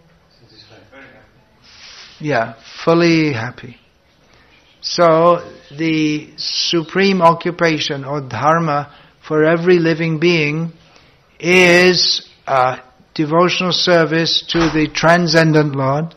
Yeah, fully happy. So, the supreme occupation or dharma for every living being is uh, devotional service to the transcendent Lord.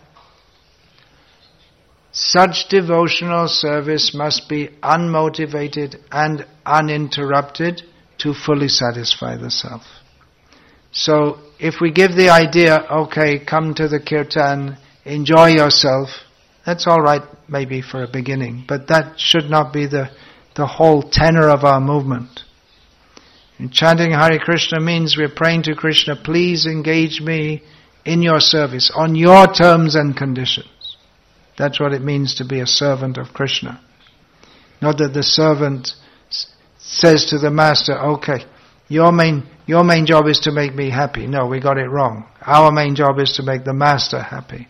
Such devotional service must be unmotivated and uninterrupted to fully satisfy the self. So, if we give the idea, okay, come to the kirtan, enjoy yourself, that's all right maybe for a beginning, but that should not be the, the whole tenor of our movement. And chanting Hare Krishna means we're praying to Krishna, please engage me in your service, on your terms and conditions. That's what it means to be a servant of Krishna. Not that the servant s- says to the master, okay, your main, your main job is to make me happy. No, we got it wrong. Our main job is to make the master happy.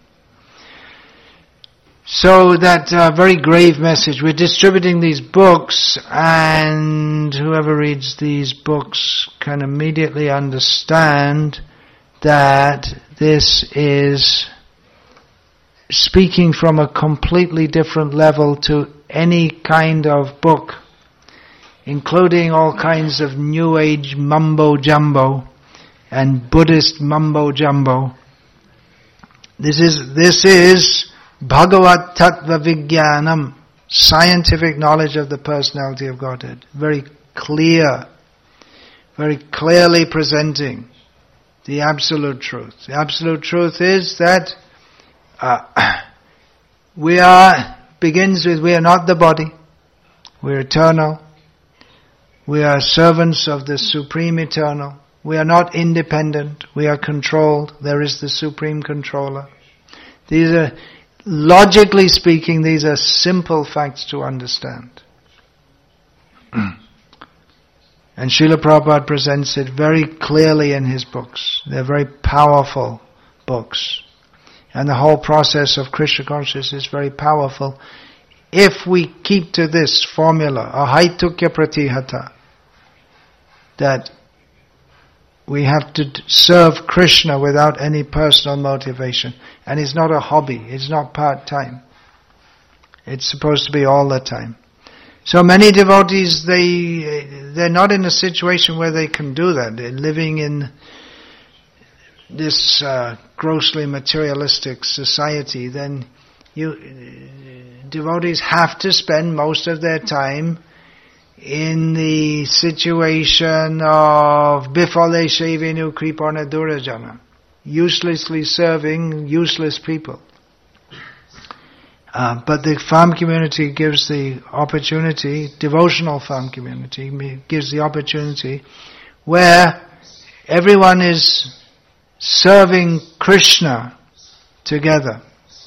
So that uh, very grave message, we're distributing these books, and whoever reads these books can immediately understand that this is speaking from a completely different level to any kind of book, including all kinds of New Age mumbo-jumbo and Buddhist mumbo-jumbo. This is, this is Bhagavat Tattva Vijnanam, scientific knowledge of the personality of Godhead. Very clear, very clearly presenting the absolute truth. The absolute truth is that uh, we are, begins with we are not the body, we are eternal, we are servants of the Supreme Eternal, we are not independent, we are controlled, there is the Supreme Controller. These are, logically speaking, these are simple facts to understand. And Srila Prabhupada presents it very clearly in his books. They're very powerful books. And the whole process of Krishna consciousness is very powerful if we keep to this formula, ahaitukya pratihata, that we have to serve Krishna without any personal motivation. And it's not a hobby, it's not part-time. It's supposed to be all the time. So many devotees, they, they're not in a situation where they can do that. They're living in this uh, grossly materialistic society. Then you, uh, devotees have to spend most of their time in the situation of Bifale Shevenu Kripana Durajana, uselessly serving useless people. Uh, but the farm community gives the opportunity, devotional farm community gives the opportunity where everyone is serving Krishna together.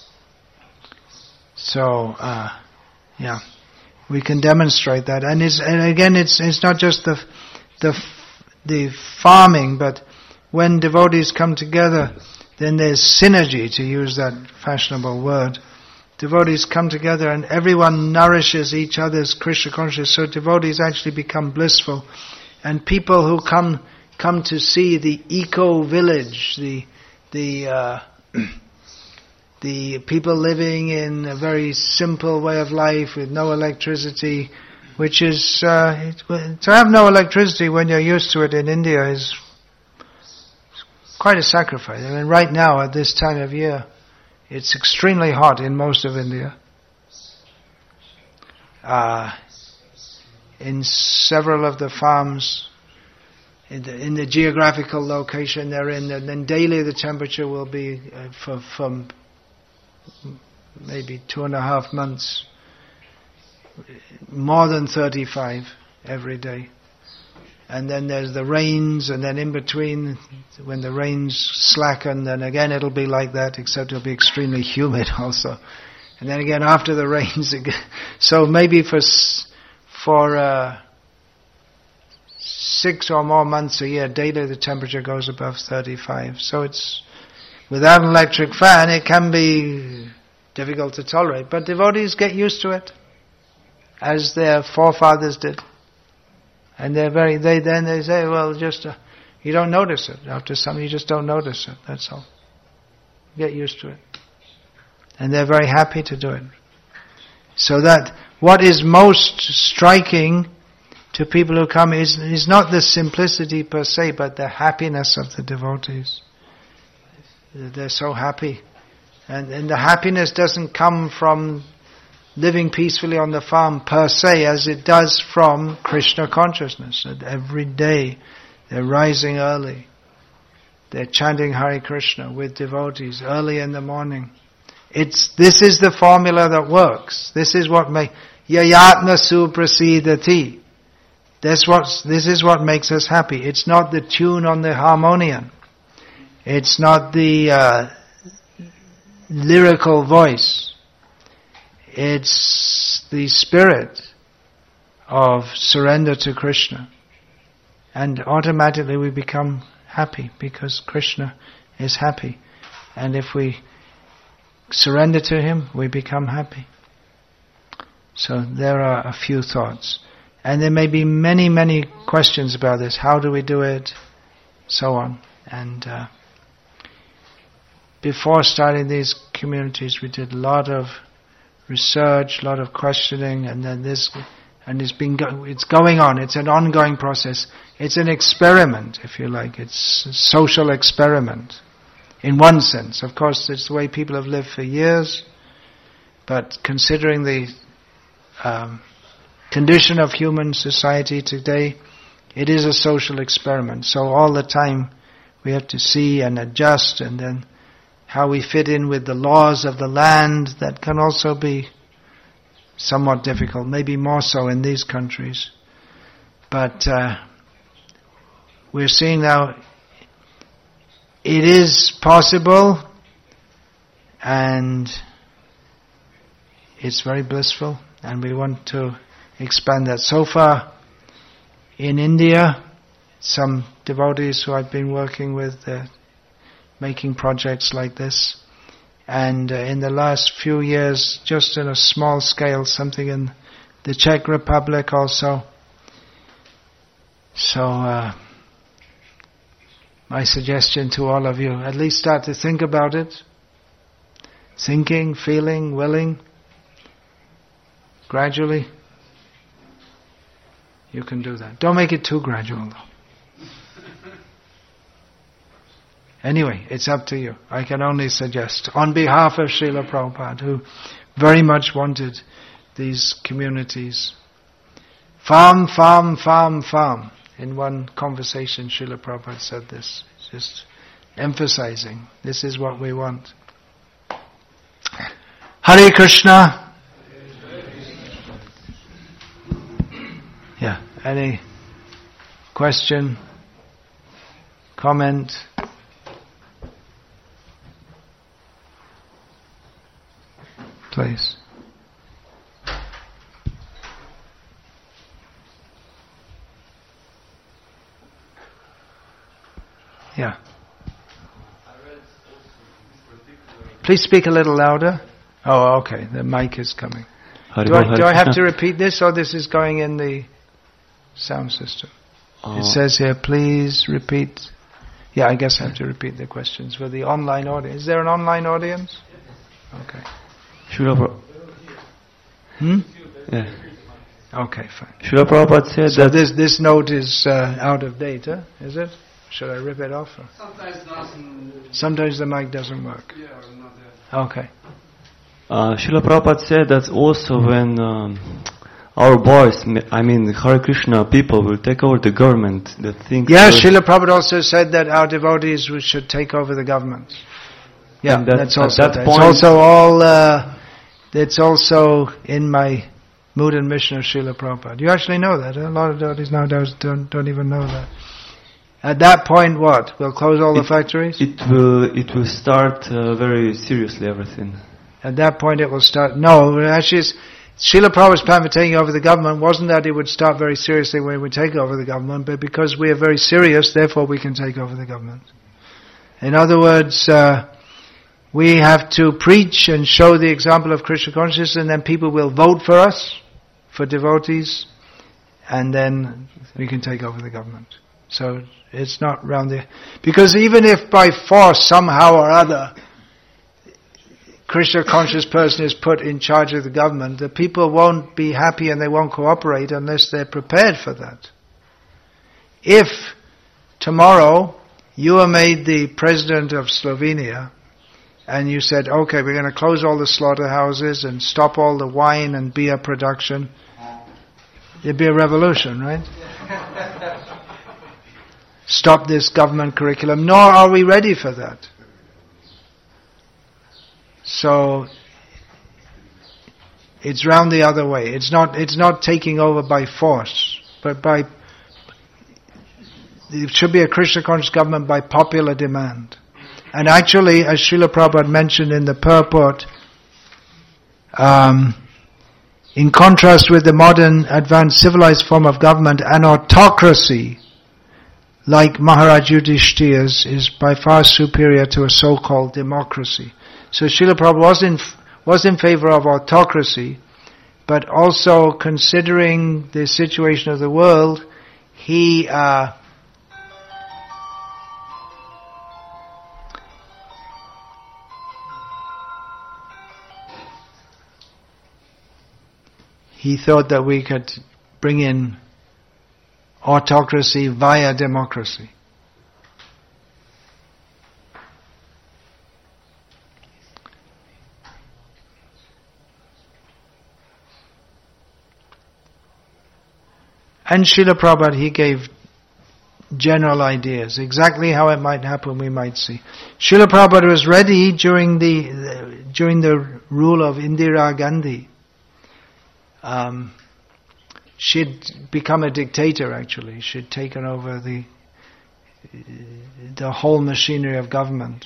So, uh, yeah, we can demonstrate that. And it's, and again, it's it's not just the the the farming, but when devotees come together, then there's synergy, to use that fashionable word. Devotees come together and everyone nourishes each other's Krishna consciousness, so devotees actually become blissful. And people who come come to see the eco-village, the the uh, the people living in a very simple way of life with no electricity, which is, uh, it, to have no electricity when you're used to it in India is quite a sacrifice. I mean, right now at this time of year, it's extremely hot in most of India. Uh, in several of the farms, in the, in the geographical location they're in, and then daily the temperature will be uh, for, from maybe two and a half months, more than thirty-five every day. And then there's the rains, and then in between, when the rains slacken, then again it'll be like that, except it'll be extremely humid also. And then again after the rains, so maybe for for uh, six or more months a year, daily the temperature goes above thirty-five. So it's, without an electric fan, it can be difficult to tolerate. But devotees get used to it, as their forefathers did. And they're very, they then they say, well, just, uh, you don't notice it. After some, you just don't notice it, that's all. Get used to it. And they're very happy to do it. So that, what is most striking to people who come is, is not the simplicity per se, but the happiness of the devotees. They're so happy. And, and the happiness doesn't come from living peacefully on the farm per se, as it does from Krishna consciousness. That every day they're rising early. They're chanting Hare Krishna with devotees early in the morning. It's, this is the formula that works. This is what makes, Yayatna suprasidati. That's what, this is what makes us happy. It's not the tune on the harmonium. It's not the uh, lyrical voice. It's the spirit of surrender to Krishna. And automatically we become happy because Krishna is happy. And if we surrender to Him, we become happy. So there are a few thoughts. And there may be many, many questions about this. How do we do it? So on. And uh, before starting these communities, we did a lot of research, a lot of questioning, and then this, and it's been, go, it's going on. It's an ongoing process. It's an experiment, if you like. It's a social experiment, in one sense. Of course, it's the way people have lived for years, but considering the um, condition of human society today, it is a social experiment. So all the time we have to see and adjust, and then how we fit in with the laws of the land, that can also be somewhat difficult, maybe more so in these countries. But uh, we're seeing now it is possible, and it's very blissful, and we want to expand that. So far in India, some devotees who I've been working with, uh, making projects like this, and uh, in the last few years, just in a small scale, something in the Czech Republic also. So uh, my suggestion to all of you, at least start to think about it. Thinking, feeling, willing. Gradually, you can do that. Don't make it too gradual though. Anyway, it's up to you. I can only suggest, on behalf of Srila Prabhupada, who very much wanted these communities Farm, farm, farm, farm. In one conversation, Srila Prabhupada said this, just emphasizing, this is what we want. Hare Krishna. Yeah, any question, comment? Please. Yeah. Please speak a little louder. Oh, okay. The mic is coming. Do I, do I have to repeat this, or this is going in the sound system? Oh. It says here, please repeat. Yeah, I guess I have to repeat the questions for the online audience. Is there an online audience? Okay. Srila Hmm? Yeah. Okay, fine. Srila Prabhupada said so that this this note is uh, out of date, huh? Is it? Should I rip it off? Or? Sometimes doesn't. Sometimes the mic doesn't work. Yeah, or not there. Okay. Uh, Srila Prabhupada said that also when um, our boys, I mean Hare Krishna people, will take over the government, that things. Yeah, Srila Prabhupada also said that our devotees should take over the government. Yeah, that, that's also that that. point, it's also all. Uh, it's also in my mood and mission of Srila Prabhupada. You actually know that. A lot of devotees nowadays don't don't even know that. At that point, what? We'll close all it, the factories? It will. It will start uh, very seriously everything. At that point, it will start. No, actually, it's, Srila Prabhupada's plan for taking over the government wasn't that it would start very seriously when we take over the government, but because we are very serious, therefore we can take over the government. In other words, uh, we have to preach and show the example of Krishna consciousness, and then people will vote for us, for devotees, and then we can take over the government. So it's not round there. Because even if by force, somehow or other, Krishna conscious person is put in charge of the government, the people won't be happy and they won't cooperate unless they're prepared for that. If tomorrow you are made the president of Slovenia and you said, okay, we're going to close all the slaughterhouses and stop all the wine and beer production, there'd be a revolution, right? Stop this government curriculum. Nor are we ready for that. So it's round the other way. It's not it's not taking over by force, but by it should be a Krishna conscious government by popular demand. And actually, as Srila Prabhupada mentioned in the purport, um, in contrast with the modern advanced civilized form of government, an autocracy like Maharaj Yudhishthira's is by far superior to a so-called democracy. So Srila Prabhupada was in, was in favor of autocracy, but also considering the situation of the world, he uh, he thought that we could bring in autocracy via democracy. And Srila Prabhupada, he gave general ideas, exactly how it might happen, we might see. Srila Prabhupada was ready during the, the during the rule of Indira Gandhi. Um, she'd become a dictator. Actually, she'd taken over the the whole machinery of government.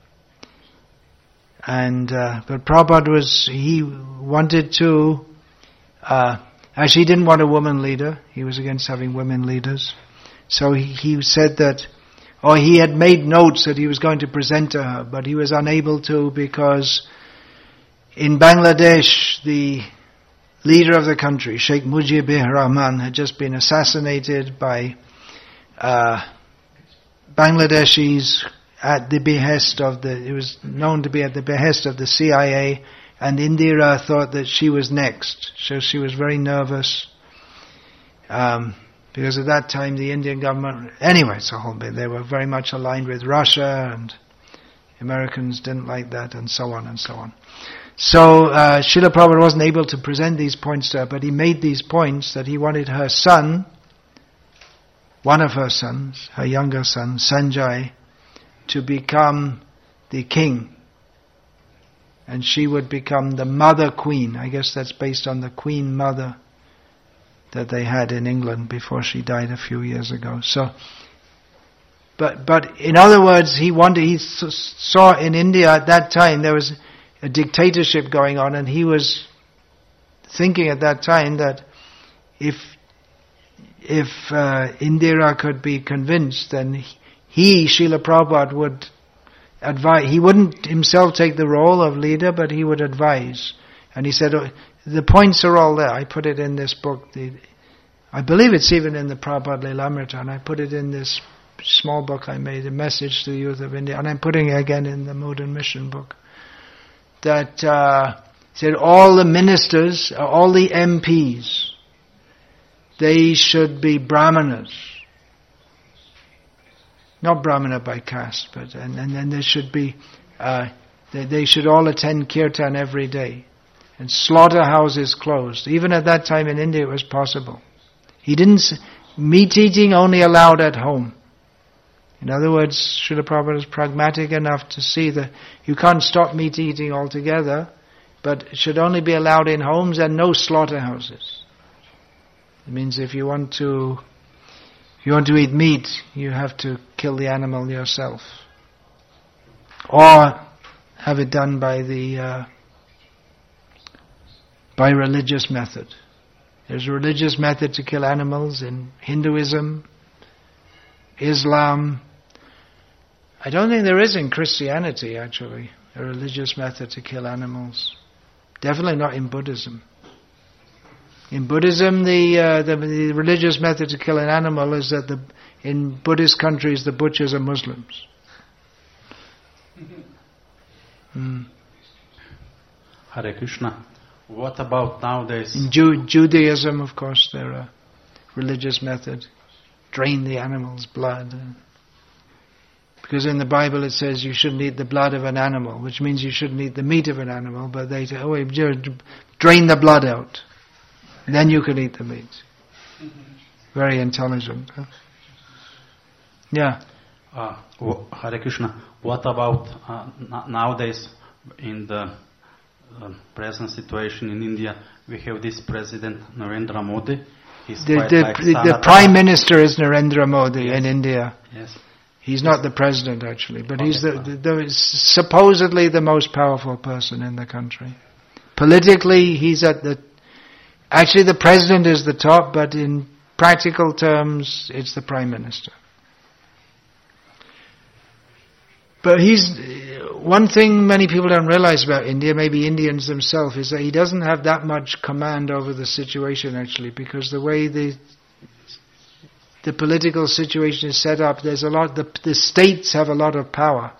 And uh, but Prabhupada was he wanted to. Uh, Actually, he didn't want a woman leader. He was against having women leaders. So he, he said that, or he had made notes that he was going to present to her, but he was unable to because in Bangladesh, the leader of the country, Sheikh Mujibur Rahman, had just been assassinated by uh, Bangladeshis at the behest of the, it was known to be at the behest of the C I A, and Indira thought that she was next. So she was very nervous. Um, because at that time the Indian government, anyway, it's a whole bit, they were very much aligned with Russia, and Americans didn't like that, and so on and so on. So uh, Srila Prabhupada wasn't able to present these points to her, but he made these points that he wanted her son, one of her sons, her younger son, Sanjay, to become the king. And she would become the mother queen. I guess that's based on the queen mother that they had in England before she died a few years ago. So, but but in other words, he wanted. He saw in India at that time there was a dictatorship going on, and he was thinking at that time that if if uh, Indira could be convinced, then he, Srila Prabhupada, would advise. He wouldn't himself take the role of leader, but he would advise. And he said, oh, the points are all there. I put it in this book. The, I believe it's even in the Prabhupada Lilamrita, and I put it in this small book I made, A Message to the Youth of India, and I'm putting it again in the Mood and Mission book. That uh, said all the ministers, all the M Ps, they should be brahmanas. Not brahmana by caste, but and and then there should be, uh, they, they should all attend kirtan every day. And slaughterhouses closed. Even at that time in India it was possible. He didn't, meat eating only allowed at home. In other words, Srila Prabhupada is pragmatic enough to see that you can't stop meat eating altogether, but it should only be allowed in homes and no slaughterhouses. It means if you want to, if you want to eat meat, you have to kill the animal yourself. Or have it done by the, uh, by religious method. There's a religious method to kill animals in Hinduism, Islam. I don't think there is in Christianity, actually, a religious method to kill animals. Definitely not in Buddhism. In Buddhism, the, uh, the the religious method to kill an animal is that the in Buddhist countries the butchers are Muslims. Mm. Hare Krishna. What about nowadays? In Ju- Judaism, of course, there are religious method. Drain the animal's blood. Because in the Bible it says you shouldn't eat the blood of an animal, which means you shouldn't eat the meat of an animal, but they say, oh, drain the blood out. Then you can eat the meat. Very intelligent. Huh? Yeah. Uh, Hare Krishna. What about uh, n- nowadays in the uh, present situation in India? We have this President Narendra Modi. He's the quite the, like the, the Prime Minister is Narendra Modi yes. in India. Yes. He's not the President actually, but okay. he's the, the, the supposedly the most powerful person in the country. Politically, he's at the... Actually, the President is the top, but in practical terms, it's the Prime Minister. But he's... One thing many people don't realize about India, maybe Indians themselves, is that he doesn't have that much command over the situation actually, because the way the the political situation is set up, there's a lot, the, the states have a lot of power.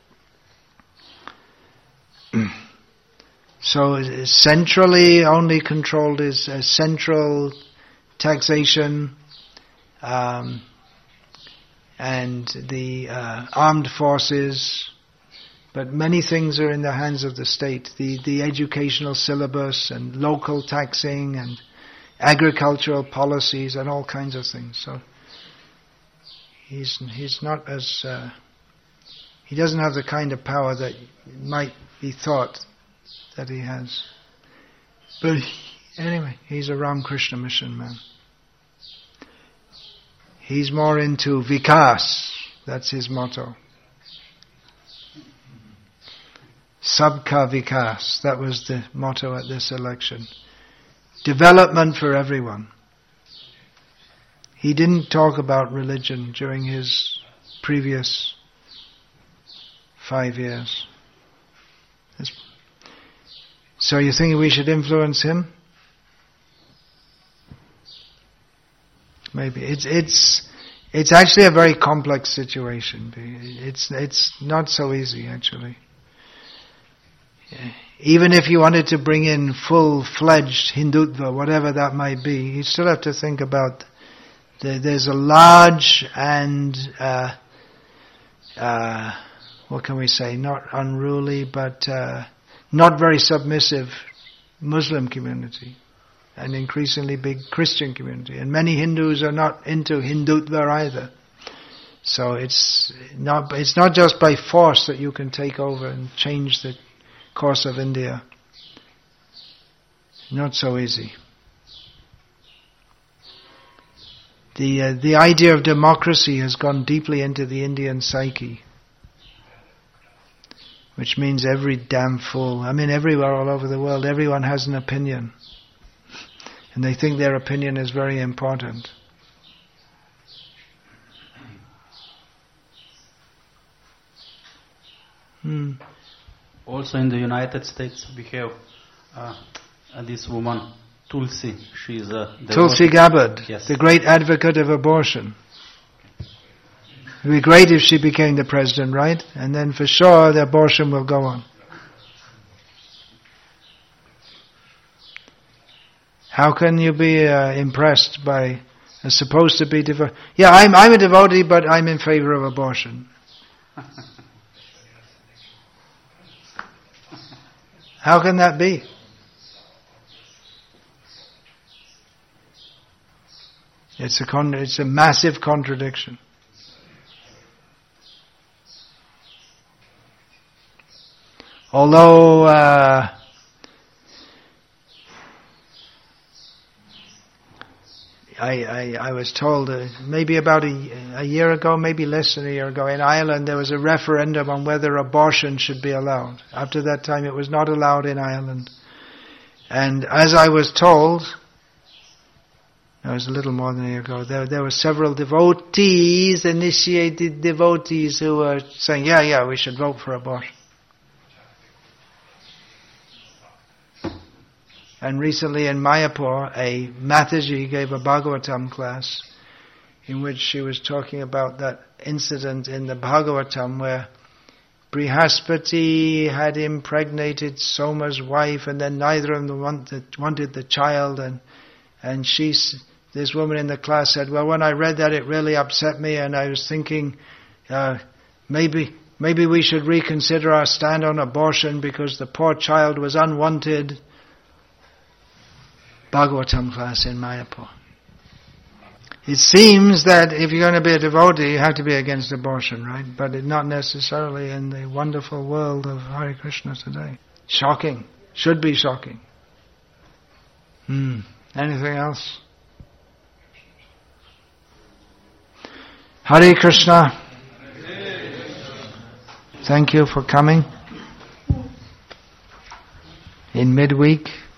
So centrally only controlled is uh, central taxation, um, and the uh, armed forces, but many things are in the hands of the state. The the educational syllabus and local taxing and agricultural policies and all kinds of things. So he's he's not as uh, he doesn't have the kind of power that might be thought that he has. But anyway, he's a Ramakrishna Mission man. He's more into vikas. That's his motto. Sabka Vikas. That was the motto at this election. Development for everyone. He didn't talk about religion during his previous five years. So you think we should influence him? Maybe. It's it's it's actually a very complex situation. It's it's not so easy actually. Even if you wanted to bring in full-fledged Hindutva, whatever that might be, you still have to think about the, there's a large and uh, uh, what can we say? Not unruly, but uh, not very submissive Muslim community, an increasingly big Christian community, and many Hindus are not into Hindutva either. So it's not it's not just by force that you can take over and change the course of India. Not so easy. The uh, the idea of democracy has gone deeply into the Indian psyche, which means every damn fool. I mean, everywhere all over the world, everyone has an opinion, and they think their opinion is very important. Hmm. Also in the United States we have uh, uh, this woman, Tulsi. She is a Tulsi Gabbard, yes. the great advocate of abortion. It would be great if she became the president, right? And then for sure the abortion will go on. How can you be uh, impressed by a supposed to be devotee? Yeah, I'm, I'm a devotee, but I'm in favor of abortion. How can that be? It's a con- it's a massive contradiction. Although uh, I, I I was told uh, maybe about a, a year ago, maybe less than a year ago, in Ireland there was a referendum on whether abortion should be allowed. After that time it was not allowed in Ireland. And as I was told, it was a little more than a year ago, there, there were several devotees, initiated devotees, who were saying, yeah, yeah, we should vote for abortion. And recently in Mayapur, a Mataji gave a Bhagavatam class in which she was talking about that incident in the Bhagavatam where Brihaspati had impregnated Soma's wife, and then neither of them wanted, wanted the child, and and she, this woman in the class said, well, when I read that it really upset me, and I was thinking uh, maybe maybe we should reconsider our stand on abortion because the poor child was unwanted. Bhagavatam class in Mayapur. It seems that if you're going to be a devotee, you have to be against abortion, right? But it not necessarily in the wonderful world of Hare Krishna today. Shocking. Should be shocking. Hmm. Anything else? Hare Krishna. Thank you for coming in midweek.